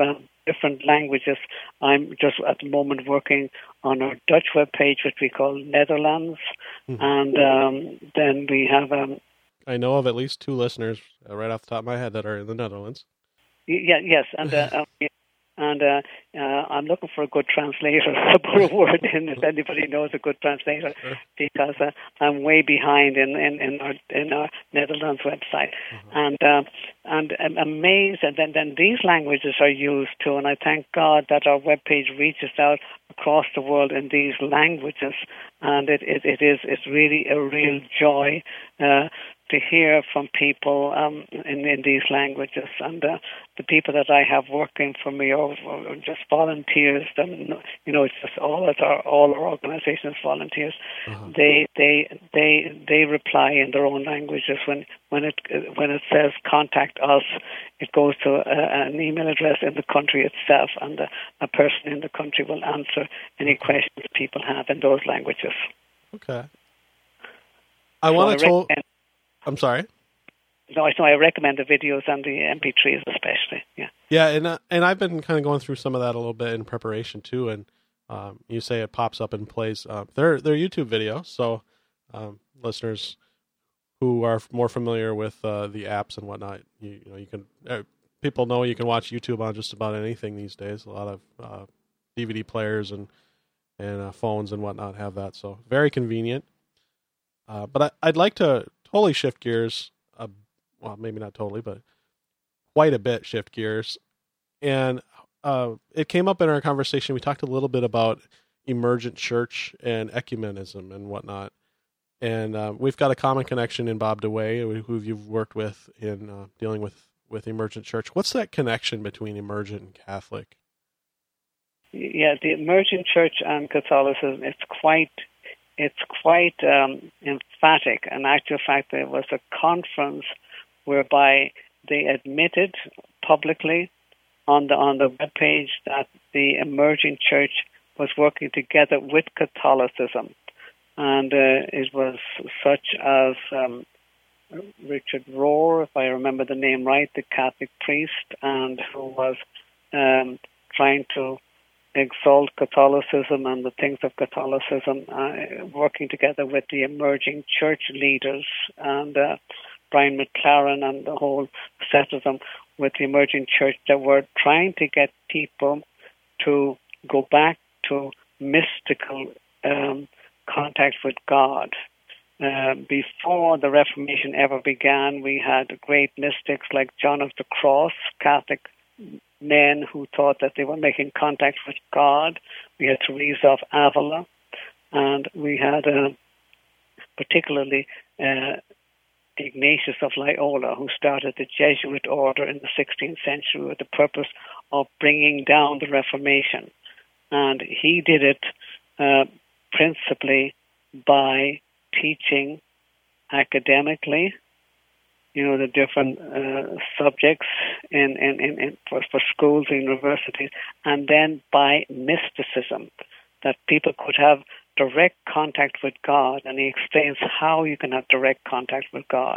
[SPEAKER 3] different languages. I'm just at the moment working on our Dutch web page, which we call Netherlands, mm-hmm. and um, then we have. Um,
[SPEAKER 1] I know of at least two listeners uh, right off the top of my head that are in the Netherlands.
[SPEAKER 3] Yeah, yes, and uh, um, and uh, uh, I'm looking for a good translator to put a word in if anybody knows a good translator, because uh, I'm way behind in, in, in our in our Netherlands website, mm-hmm. and uh, and I'm amazed. And then, then these languages are used too, and I thank God that our webpage reaches out across the world in these languages, and it it, it is it's really a real joy uh, to hear from people um, in, in these languages. And uh, the people that I have working for me are, are just volunteers. And, you know, it's just all of our all our organizations volunteers. Uh-huh. They they they they reply in their own languages when when it when it says contact us. It goes to a, an email address in the country itself, and a, a person in the country will answer any questions people have in those languages.
[SPEAKER 1] Okay. I so want to tell. I'm sorry.
[SPEAKER 3] No, I know. I recommend the videos and the M P threes especially. Yeah.
[SPEAKER 1] Yeah, and uh, and I've been kind of going through some of that a little bit in preparation too. And um, you say it pops up and plays. Uh, they're they're YouTube videos, so um, listeners who are more familiar with uh, the apps and whatnot, you, you know, you can uh, people know you can watch YouTube on just about anything these days. A lot of uh, D V D players and and uh, phones and whatnot have that, so very convenient. Uh, but I, I'd like to totally shift gears. Uh, well, maybe not totally, but quite a bit shift gears. And uh, it came up in our conversation. We talked a little bit about emergent church and ecumenism and whatnot. And uh, we've got a common connection in Bob DeWay, who you've worked with in uh, dealing with, with emergent church. What's that connection between emergent and Catholic?
[SPEAKER 3] Yeah, the emergent church and Catholicism, it's quite it's quite um, emphatic. In actual fact, there was a conference whereby they admitted publicly on the on the webpage that the emerging church was working together with Catholicism. And uh, it was such as um, Richard Rohr, if I remember the name right, the Catholic priest, and who was um, trying to exalt Catholicism and the things of Catholicism, uh, working together with the emerging church leaders, and uh, Brian McLaren and the whole set of them with the emerging church that were trying to get people to go back to mystical um, contact with God. Uh, before the Reformation ever began, we had great mystics like John of the Cross, Catholic men who thought that they were making contact with God. We had Teresa of Avila, and we had uh, particularly uh, Ignatius of Loyola, who started the Jesuit order in the sixteenth century with the purpose of bringing down the Reformation. And he did it uh, principally by teaching academically, you know, the different uh, subjects in, in, in, in for, for schools and universities, and then by mysticism, that people could have direct contact with God, and he explains how you can have direct contact with God.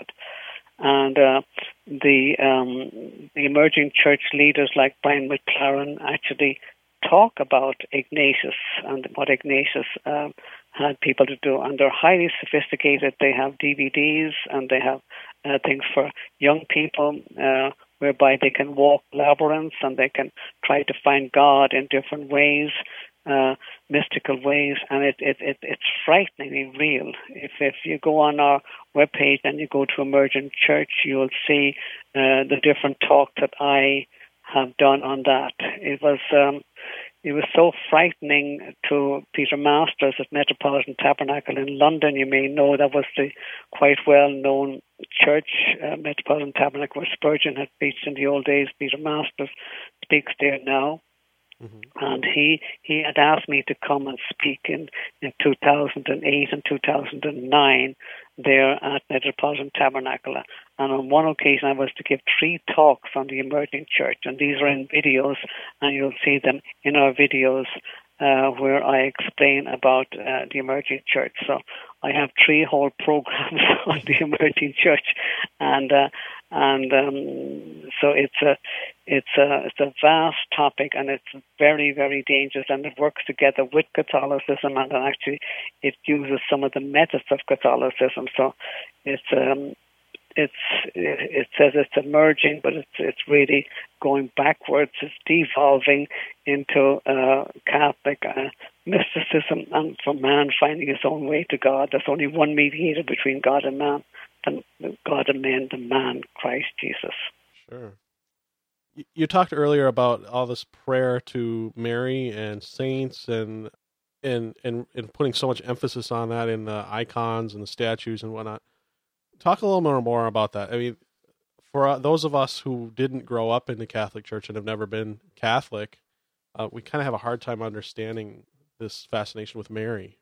[SPEAKER 3] And uh, the um, the emerging church leaders like Brian McLaren actually talk about Ignatius and what Ignatius uh, had people to do. And they're highly sophisticated. They have D V Ds and they have uh, things for young people uh, whereby they can walk labyrinths and they can try to find God in different ways, uh, mystical ways. And it, it, it it's frighteningly real. If, if you go on our webpage and you go to Emergent Church, you'll see uh, the different talks that I have done on that. It was um, it was so frightening to Peter Masters at Metropolitan Tabernacle in London. You may know that was the quite well-known church, uh, Metropolitan Tabernacle, where Spurgeon had preached in the old days. Peter Masters speaks there now. Mm-hmm. And he, he had asked me to come and speak in, in two thousand eight and two thousand nine there at Metropolitan Tabernacle. And on one occasion I was to give three talks on the emerging church, and these are in videos, and you'll see them in our videos uh, where I explain about uh, the emerging church. So I have three whole programs on the emerging church, and uh, And um, so it's a it's a it's a vast topic, and it's very, very dangerous, and it works together with Catholicism, and actually it uses some of the methods of Catholicism. So it's um, it's it says it's emerging, but it's it's really going backwards. It's devolving into uh, Catholic uh, mysticism, and for man finding his own way to God. There's only one mediator between God and man. And God and man, the man, Christ Jesus.
[SPEAKER 1] Sure. You talked earlier about all this prayer to Mary and saints, and and and, and putting so much emphasis on that in the icons and the statues and whatnot. Talk a little more, more about that. I mean, for those of us who didn't grow up in the Catholic Church and have never been Catholic, uh, we kind of have a hard time understanding this fascination with Mary.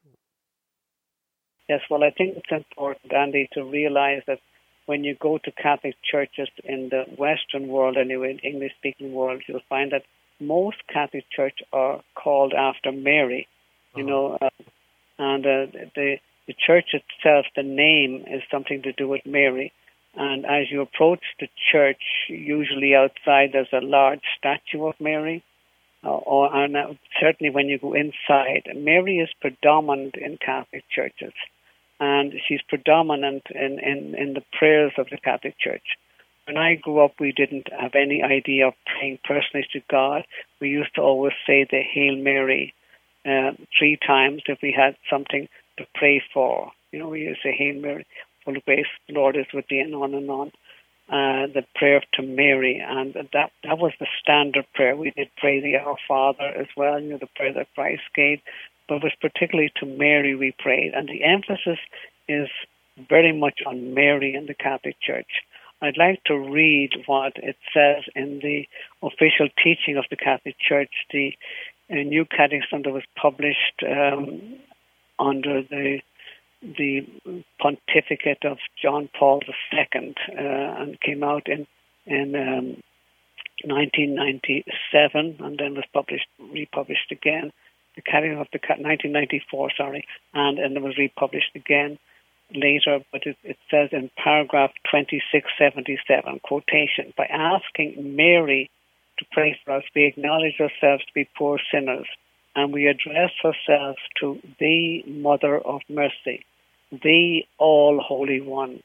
[SPEAKER 3] Yes, well, I think it's important, Andy, to realize that when you go to Catholic churches in the Western world, anyway, in the English-speaking world, you'll find that most Catholic churches are called after Mary, you uh-huh. know, uh, and uh, the the church itself, the name is something to do with Mary. And as you approach the church, usually outside there's a large statue of Mary, uh, or and uh, certainly when you go inside, Mary is predominant in Catholic churches. And she's predominant in, in, in the prayers of the Catholic Church. When I grew up, we didn't have any idea of praying personally to God. We used to always say the Hail Mary uh, three times if we had something to pray for. You know, we used to say, Hail Mary, full of grace, the Lord is with thee, and on and on. Uh, the prayer to Mary, and that that was the standard prayer. We did pray the Our Father as well, you know, the prayer that Christ gave. But it was particularly to Mary we prayed. And the emphasis is very much on Mary in the Catholic Church. I'd like to read what it says in the official teaching of the Catholic Church, the uh, New Catechism that was published um, under the the pontificate of John Paul the Second, uh, and came out in, in um, nineteen ninety-seven, and then was published, republished again. The Catechism of the nineteen ninety-four, sorry, and, and it was republished again later, but it, it says in paragraph twenty-six seventy-seven, quotation, by asking Mary to pray for us, we acknowledge ourselves to be poor sinners, and we address ourselves to the Mother of Mercy, the All-Holy One.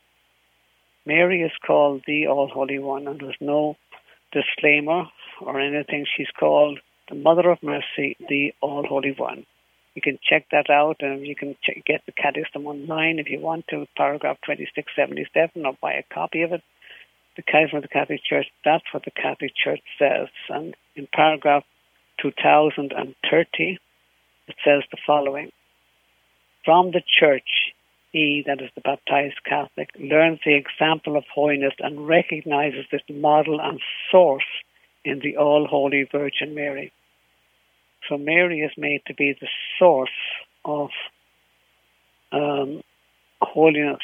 [SPEAKER 3] Mary is called the All-Holy One, and there's no disclaimer or anything. She's called the Mother of Mercy, the All-Holy One. You can check that out, and you can check, get the Catechism online if you want to, paragraph twenty-six seventy-seven, or buy a copy of it. The Catechism of the Catholic Church, that's what the Catholic Church says. And in paragraph two thousand thirty, it says the following. From the Church, he, that is the baptized Catholic, learns the example of holiness and recognizes its model and source in the All-Holy Virgin Mary. So Mary is made to be the source of um, holiness.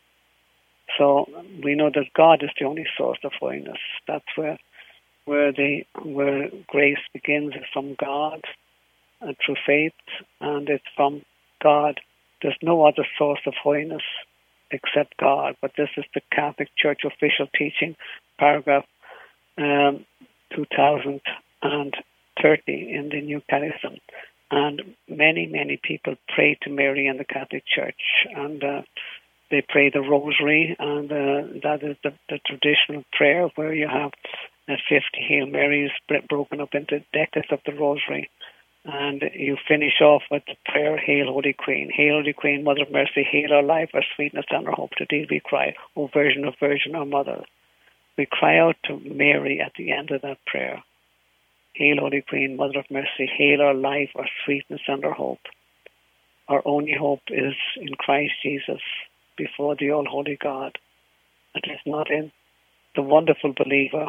[SPEAKER 3] So we know that God is the only source of holiness. That's where where the where grace begins, is from God and through faith, and it's from God. There's no other source of holiness except God. But this is the Catholic Church official teaching, paragraph um, two thousand thirty in the New Catechism. And many, many people pray to Mary in the Catholic Church, and uh, they pray the Rosary, and uh, that is the, the traditional prayer where you have uh, fifty Hail Marys broken up into decades of the Rosary. And you finish off with the prayer, Hail, Holy Queen. Hail, Holy Queen, Mother of Mercy, hail our life, our sweetness, and our hope. To thee we cry, O Virgin of Virgin, our Mother. We cry out to Mary at the end of that prayer. Hail, Holy Queen, Mother of Mercy, hail our life, our sweetness, and our hope. Our only hope is in Christ Jesus before the All-Holy God. It is not in the wonderful believer,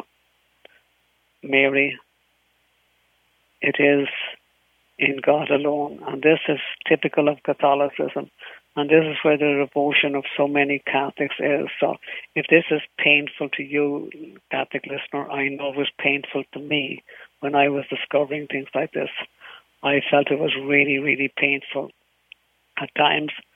[SPEAKER 3] Mary. It is in God alone. And this is typical of Catholicism. And this is where the devotion of so many Catholics is. So if this is painful to you, Catholic listener, I know it was painful to me when I was discovering things like this. I felt it was really, really painful at times.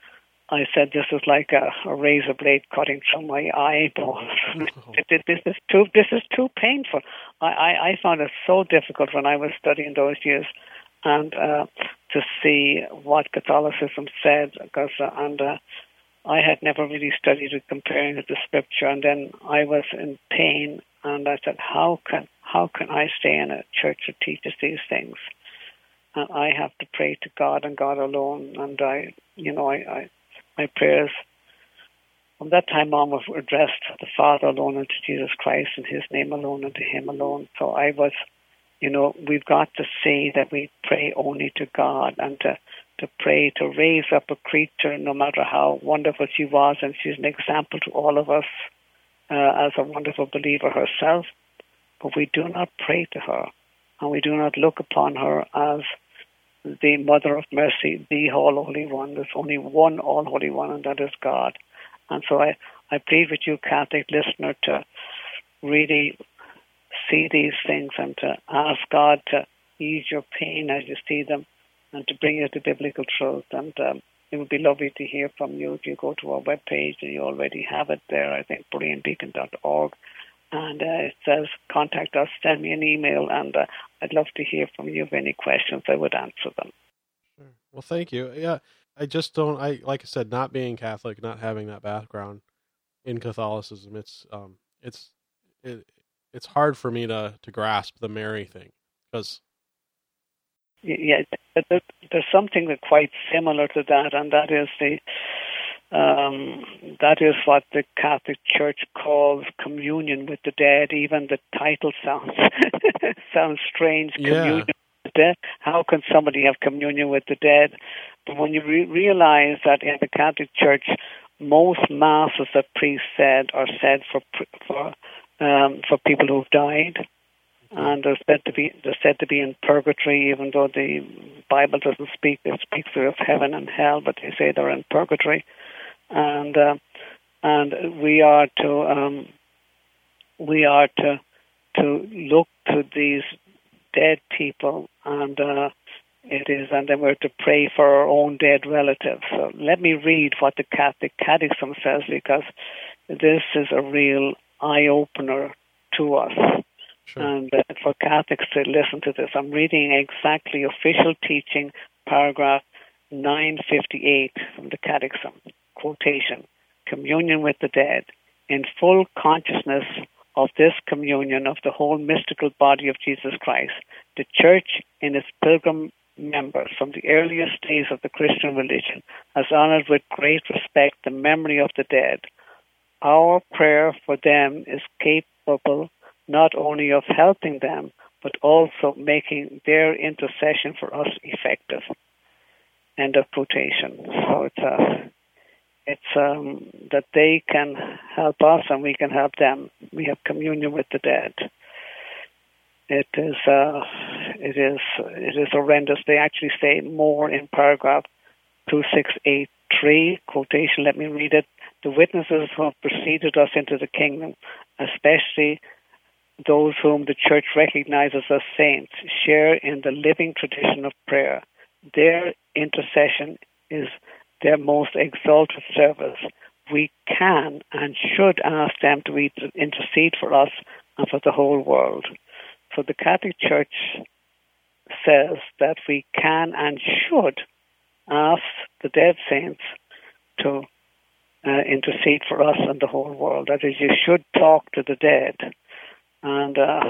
[SPEAKER 3] I said, this is like a, a razor blade cutting through my eyeball.
[SPEAKER 1] Oh.
[SPEAKER 3] this is too this is too painful. I, I, I found it so difficult when I was studying those years, and uh, to see what Catholicism said, because uh, and uh, I had never really studied it, comparing it to Scripture, and then I was in pain, and I said, how can how can I stay in a church that teaches these things? And I have to pray to God and God alone, and I, you know, I. I my prayers from that time on were addressed to the Father alone and to Jesus Christ in His name alone and to Him alone. So I was, you know, we've got to see that we pray only to God, and to, to pray to raise up a creature, no matter how wonderful she was, and she's an example to all of us uh, as a wonderful believer herself. But we do not pray to her, and we do not look upon her as the Mother of Mercy, the All Holy One. There's only one All Holy One, and that is God. And so I, I plead with you, Catholic listener, to really see these things and to ask God to ease your pain as you see them, and to bring you to biblical truth. And um, it would be lovely to hear from you if you go to our webpage, and you already have it there, I think, berean beacon dot org. And uh, it says, contact us, send me an email, and uh, I'd love to hear from you. If any questions, I would answer them.
[SPEAKER 1] Sure. Well, thank you. Yeah, I just don't, I like I said, not being Catholic, not having that background in Catholicism, it's um, it's it, it's hard for me to, to grasp the Mary thing, because...
[SPEAKER 3] Yeah, there's something that quite similar to that, and that is the... Um, that is what the Catholic Church calls communion with the dead. Even the title sounds sounds strange.
[SPEAKER 1] Yeah.
[SPEAKER 3] Communion with the dead. How can somebody have communion with the dead? But when you re- realize that in the Catholic Church, most masses that priests said are said for for um, for people who've died, and they're said to be they're said to be in purgatory, even though the Bible doesn't speak. It speaks of heaven and hell, but they say they're in purgatory. And uh, and we are to um, we are to to look to these dead people, and uh, it is, and then we're to pray for our own dead relatives. So let me read what the Catholic Catechism says, because this is a real eye opener to us.
[SPEAKER 1] Sure.
[SPEAKER 3] And uh, for Catholics to listen to this, I'm reading exactly official teaching, paragraph nine fifty-eight from the Catechism. Quotation, communion with the dead. In full consciousness of this communion of the whole mystical body of Jesus Christ, the Church in its pilgrim members from the earliest days of the Christian religion has honored with great respect the memory of the dead. Our prayer for them is capable not only of helping them, but also making their intercession for us effective. End of quotation. So it's a It's um, that they can help us and we can help them. We have communion with the dead. It is, uh, it is, it is horrendous. They actually say more in paragraph two six eight three, quotation, let me read it. The witnesses who have preceded us into the kingdom, especially those whom the Church recognizes as saints, share in the living tradition of prayer. Their intercession is their most exalted service. We can and should ask them to intercede for us and for the whole world. So the Catholic Church says that we can and should ask the dead saints to uh, intercede for us and the whole world. That is, you should talk to the dead. And uh,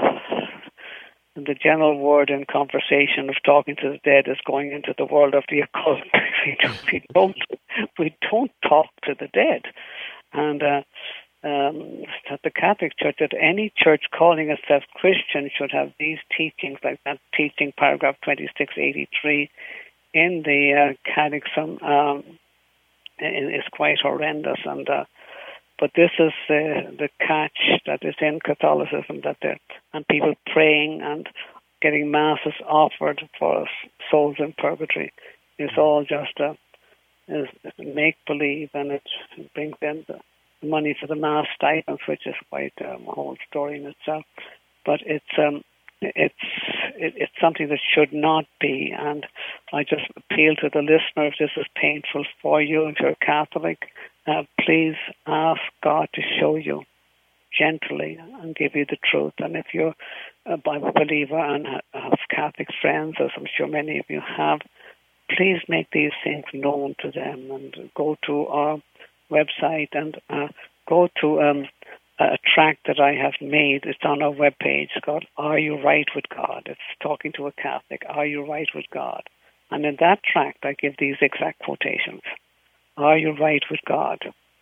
[SPEAKER 3] the general word in conversation of talking to the dead is going into the world of the occult. we, don't, we don't we don't talk to the dead. And uh, um, that the Catholic Church, that any church calling itself Christian should have these teachings, like that teaching, paragraph twenty-six eighty-three in the uh, Catechism, um, is quite horrendous. And uh, But this is uh, the catch that is in Catholicism, that there and people praying and getting masses offered for souls in purgatory. It's all just a is make believe, and it brings in the money for the mass stipends, which is quite um, a whole story in itself. But it's um, it's it, it's something that should not be. And I just appeal to the listener, if this is painful for you, if you're Catholic, uh, please ask God to show you gently and give you the truth. And if you're a Bible believer and have Catholic friends, as I'm sure many of you have, please make these things known to them, and go to our website and uh, go to um, a tract that I have made. It's on our webpage. It's called Are You Right with God? It's talking to a Catholic. Are you right with God? And in that tract, I give these exact quotations. Are you right with God?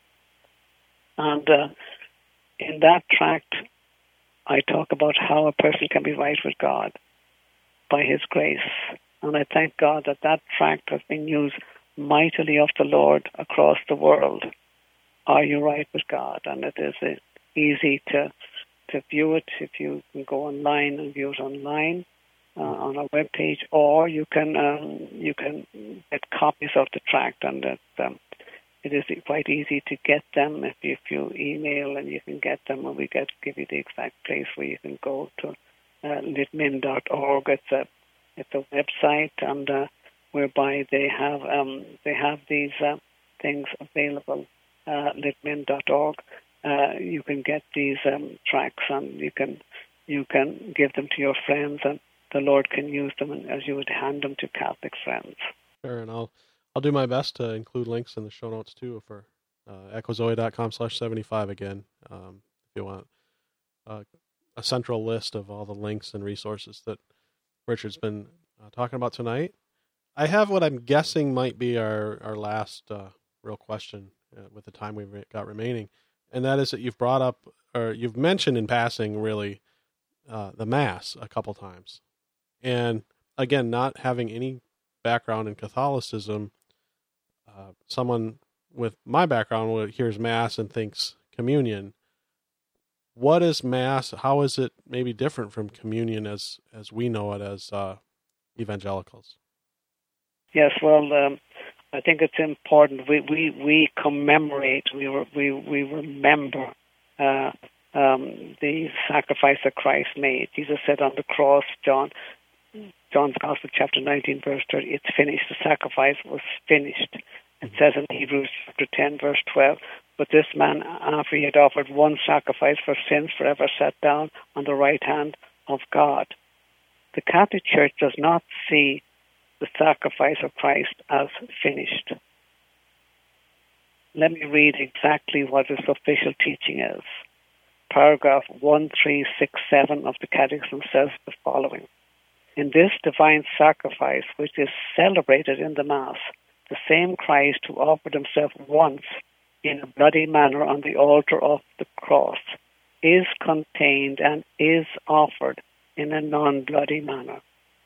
[SPEAKER 3] And uh, in that tract, I talk about how a person can be right with God by His grace. And I thank God that that tract has been used mightily of the Lord across the world. Are you right with God? And it is uh, easy to to view it if you can go online and view it online uh, on our webpage, or you can um, you can get copies of the tract, and it, um, it is quite easy to get them if you, if you email, and you can get them, and we get give you the exact place where you can go to uh, litmin dot org. It's a it's a website, and uh, whereby they have um, they have these uh, things available. Uh, litmin dot org. Uh, you can get these um, tracts, and you can you can give them to your friends, and the Lord can use them as you would hand them to Catholic friends.
[SPEAKER 1] Sure, and I'll I'll do my best to include links in the show notes too for uh, echo zoe dot com slash seventy-five again, um, if you want uh, a central list of all the links and resources that Richard's been uh, talking about tonight. I have what I'm guessing might be our our last uh, real question uh, with the time we've got remaining, and that is that you've brought up, or you've mentioned in passing, really, uh, the Mass a couple times. And again, not having any background in Catholicism, uh, someone with my background hears Mass and thinks communion. What is Mass? How is it maybe different from communion as, as we know it as uh, evangelicals?
[SPEAKER 3] Yes, well, um, I think it's important. We we, we commemorate, we we we remember uh, um, the sacrifice that Christ made. Jesus said on the cross, John, John's Gospel, chapter nineteen, verse thirty, it's finished. The sacrifice was finished. It says in Hebrews chapter ten, verse twelve, but this man, after he had offered one sacrifice for sins forever, sat down on the right hand of God. The Catholic Church does not see the sacrifice of Christ as finished. Let me read exactly what its official teaching is. Paragraph one three six seven of the Catechism says the following. In this divine sacrifice, which is celebrated in the Mass, the same Christ who offered himself once in a bloody manner on the altar of the cross is contained and is offered in a non-bloody manner.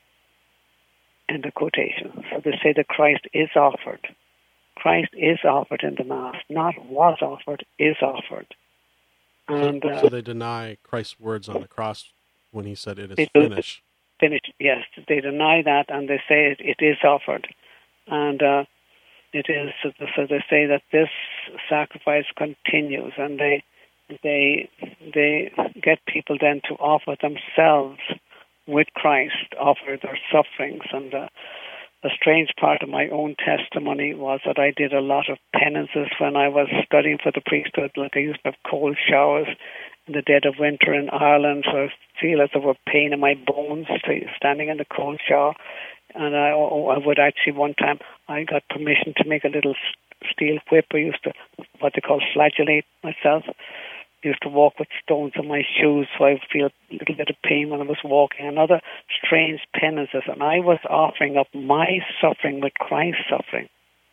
[SPEAKER 3] End of quotation. So they say that Christ is offered. Christ is offered in the Mass, not was offered, is offered. And uh,
[SPEAKER 1] so they deny Christ's words on the cross when he said it is finished.
[SPEAKER 3] Finished, yes. They deny that, and they say it, it is offered. And uh, it is, so they say that this sacrifice continues, and they they they get people then to offer themselves with Christ, offer their sufferings. And uh, a strange part of my own testimony was that I did a lot of penances when I was studying for the priesthood. Like I used to have cold showers in the dead of winter in Ireland, so I feel as there were pain in my bones standing in the cold shower. And I, I would actually, one time, I got permission to make a little steel whip. I used to, what they call flagellate myself. I used to walk with stones in my shoes, so I would feel a little bit of pain when I was walking. Another strange penances, and I was offering up my suffering with Christ's suffering,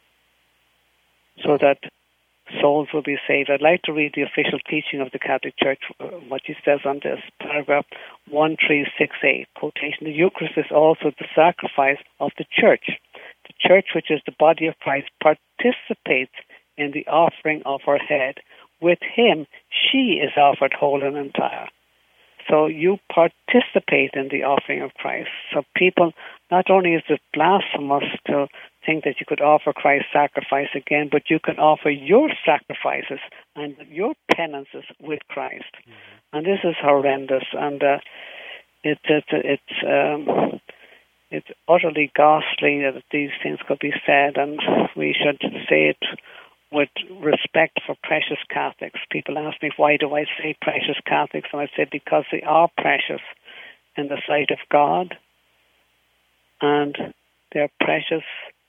[SPEAKER 3] so that souls will be saved. I'd like to read the official teaching of the Catholic Church, what he says on this, paragraph one three six eight, quotation, the Eucharist is also the sacrifice of the Church. The Church, which is the body of Christ, participates in the offering of her head. With him, she is offered whole and entire. So you participate in the offering of Christ. So people, not only is it blasphemous to think that you could offer Christ's sacrifice again, but you can offer your sacrifices and your penances with Christ. Mm-hmm. And this is horrendous. And uh, it's it's it's um, it's utterly ghastly that these things could be said, and we should say it with respect for precious Catholics. People ask me, why do I say precious Catholics? And I say, because they are precious in the sight of God, and they're precious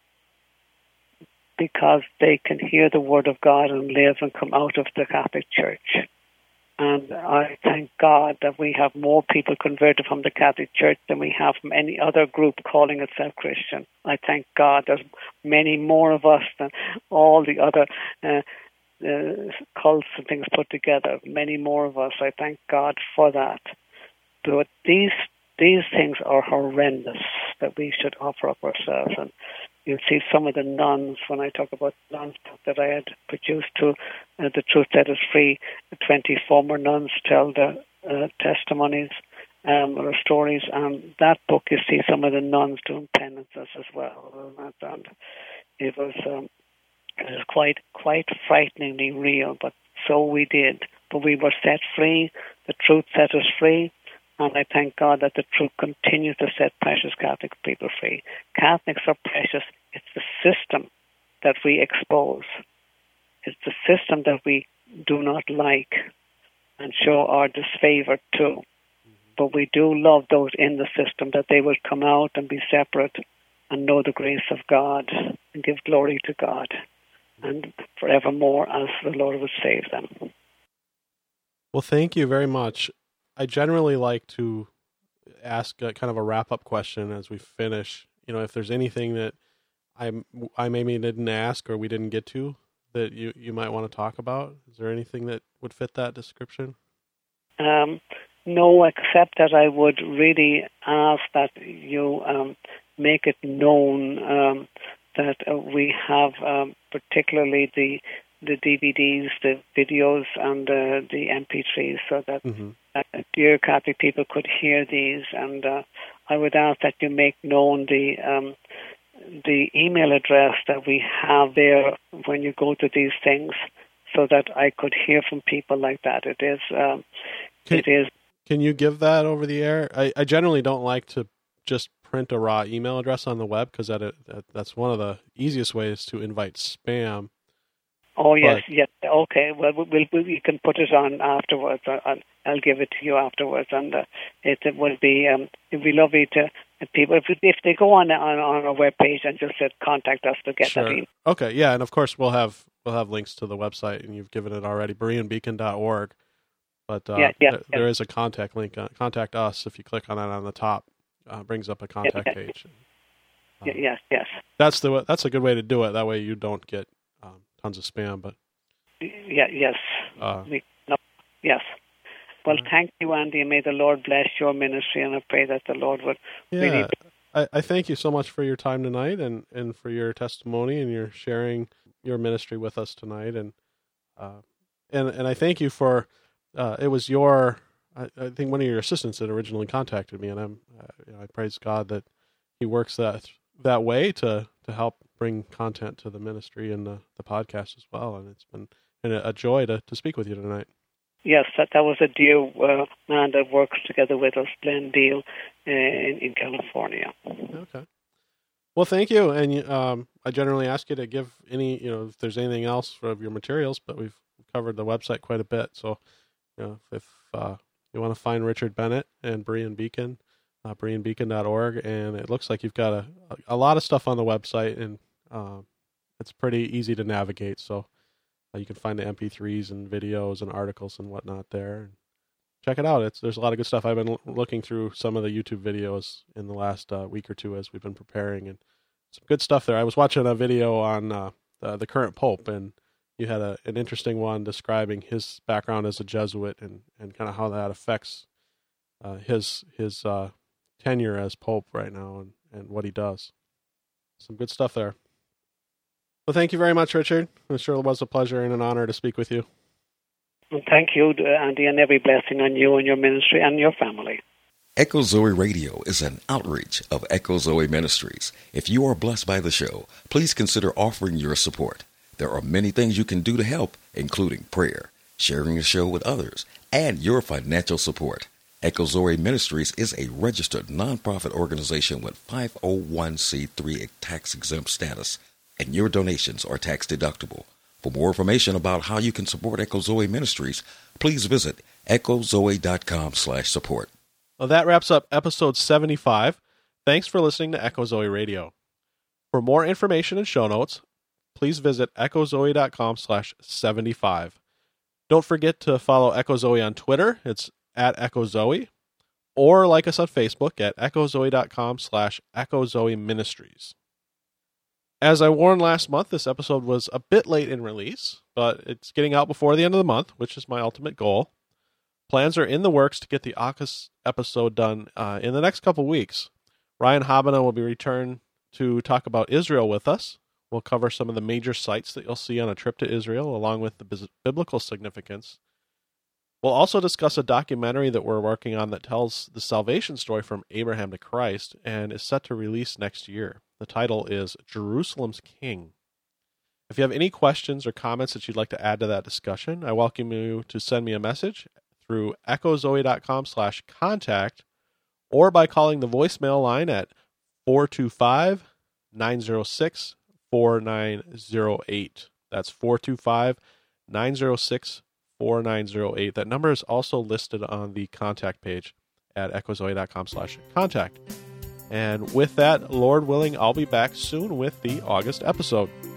[SPEAKER 3] because they can hear the Word of God and live and come out of the Catholic Church. And I thank God that we have more people converted from the Catholic Church than we have from any other group calling itself Christian. I thank God there's many more of us than all the other uh, uh, cults and things put together. Many more of us. I thank God for that. But these these things are horrendous that we should offer up ourselves. And you'll see some of the nuns, when I talk about nuns that I had produced to uh, The Truth Set Us Free, twenty former nuns tell their uh, testimonies um, or stories, and that book you see some of the nuns doing penances as well. And it was um, it was quite quite frighteningly real, but so we did. But we were set free. The truth set us free. And I thank God that the truth continues to set precious Catholic people free. Catholics are precious. It's the system that we expose. It's the system that we do not like and show our disfavor to. Mm-hmm. But we do love those in the system, that they will come out and be separate and know the grace of God and give glory to God and forevermore as the Lord would save them.
[SPEAKER 1] Well, thank you very much. I generally like to ask a, kind of a wrap-up question as we finish. You know, if there's anything that I I maybe didn't ask or we didn't get to that you, you might want to talk about, is there anything that would fit that description?
[SPEAKER 3] Um, no, except that I would really ask that you um, make it known um, that uh, we have um, particularly the the D V Ds, the videos, and uh, the M P threes, so that mm-hmm. uh, dear Catholic people could hear these. And uh, I would ask that you make known the um, the email address that we have there when you go to these things, so that I could hear from people like that. It is, um,
[SPEAKER 1] can,
[SPEAKER 3] it is.
[SPEAKER 1] Can you give that over the air? I, I generally don't like to just print a raw email address on the web, because that, that that's one of the easiest ways to invite spam.
[SPEAKER 3] Oh, yes, but, yes. Okay, well, we we'll, we can put it on afterwards. I'll, I'll give it to you afterwards, and uh, it, it will be um, it'd be lovely to people if if they go on on, on our webpage and just said contact us to get
[SPEAKER 1] sure.
[SPEAKER 3] that email.
[SPEAKER 1] Okay, yeah, and of course we'll have we'll have links to the website, and you've given it already, Berean Beacon dot org. But uh,
[SPEAKER 3] yeah, yeah,
[SPEAKER 1] th-
[SPEAKER 3] yeah.
[SPEAKER 1] there is a contact link. Uh, contact us if you click on it on the top. Uh, brings up a contact
[SPEAKER 3] yeah,
[SPEAKER 1] page.
[SPEAKER 3] Um, yes, yes.
[SPEAKER 1] That's the that's a good way to do it. That way you don't get um, tons of spam. But
[SPEAKER 3] yeah, yes,
[SPEAKER 1] uh,
[SPEAKER 3] we, no, yes. Well, uh, thank you, Andy, and may the Lord bless your ministry. And I pray that the Lord would
[SPEAKER 1] yeah,
[SPEAKER 3] really.
[SPEAKER 1] I, I thank you so much for your time tonight, and, and for your testimony and your sharing your ministry with us tonight. And uh, and and I thank you for uh, it was your. I, I think one of your assistants that originally contacted me, and I'm, uh, you know, I praise God that He works that that way to, to help bring content to the ministry and the, the podcast as well. And it's been a, a joy to, to speak with you tonight.
[SPEAKER 3] Yes, that that was a dear uh, man that works together with us, Glenn Deal, uh, in, in California.
[SPEAKER 1] Okay. Well, thank you. And um, I generally ask you to give any, you know, if there's anything else of your materials, but we've covered the website quite a bit. So, you know, if uh, you want to find Richard Bennett and Berean Beacon, uh, Berean Beacon dot org, and it looks like you've got a, a lot of stuff on the website, and uh, it's pretty easy to navigate. So uh, you can find the M P threes and videos and articles and whatnot there. Check it out. It's there's a lot of good stuff. I've been l- looking through some of the YouTube videos in the last uh, week or two as we've been preparing, and some good stuff there. I was watching a video on uh, the, the current Pope, and you had a, an interesting one describing his background as a Jesuit and, and kind of how that affects uh, his his uh, tenure as Pope right now and, and what he does. Some good stuff there. Well, thank you very much, Richard. It sure was a pleasure and an honor to speak with you.
[SPEAKER 3] Well, thank you, Andy, and every blessing on you and your ministry and your family.
[SPEAKER 2] Echo Zoe Radio is an outreach of Echo Zoe Ministries. If you are blessed by the show, please consider offering your support. There are many things you can do to help, including prayer, sharing the show with others, and your financial support. Echo Zoe Ministries is a registered nonprofit organization with five oh one c three tax-exempt status, and your donations are tax-deductible. For more information about how you can support Echo Zoe Ministries, please visit echozoe.com slash support.
[SPEAKER 1] Well, that wraps up episode seventy-five. Thanks for listening to Echo Zoe Radio. For more information and show notes, please visit echozoe.com slash 75. Don't forget to follow Echo Zoe on Twitter. It's at Echo Zoe, or like us on Facebook at echozoe.com slash Echo Zoe Ministries. As I warned last month, this episode was a bit late in release, but it's getting out before the end of the month, which is my ultimate goal. Plans are in the works to get the A U K U S episode done uh, in the next couple weeks. Ryan Habana will be returned to talk about Israel with us. We'll cover some of the major sites that you'll see on a trip to Israel, along with the biblical significance. We'll also discuss a documentary that we're working on that tells the salvation story from Abraham to Christ and is set to release next year. The title is Jerusalem's King. If you have any questions or comments that you'd like to add to that discussion, I welcome you to send me a message through echozoe.com slash contact or by calling the voicemail line at four two five, nine zero six, four nine zero eight. That's four two five, nine zero six, four nine zero eight. That number is also listed on the contact page at echozoe.com slash contact. And with that, Lord willing, I'll be back soon with the August episode.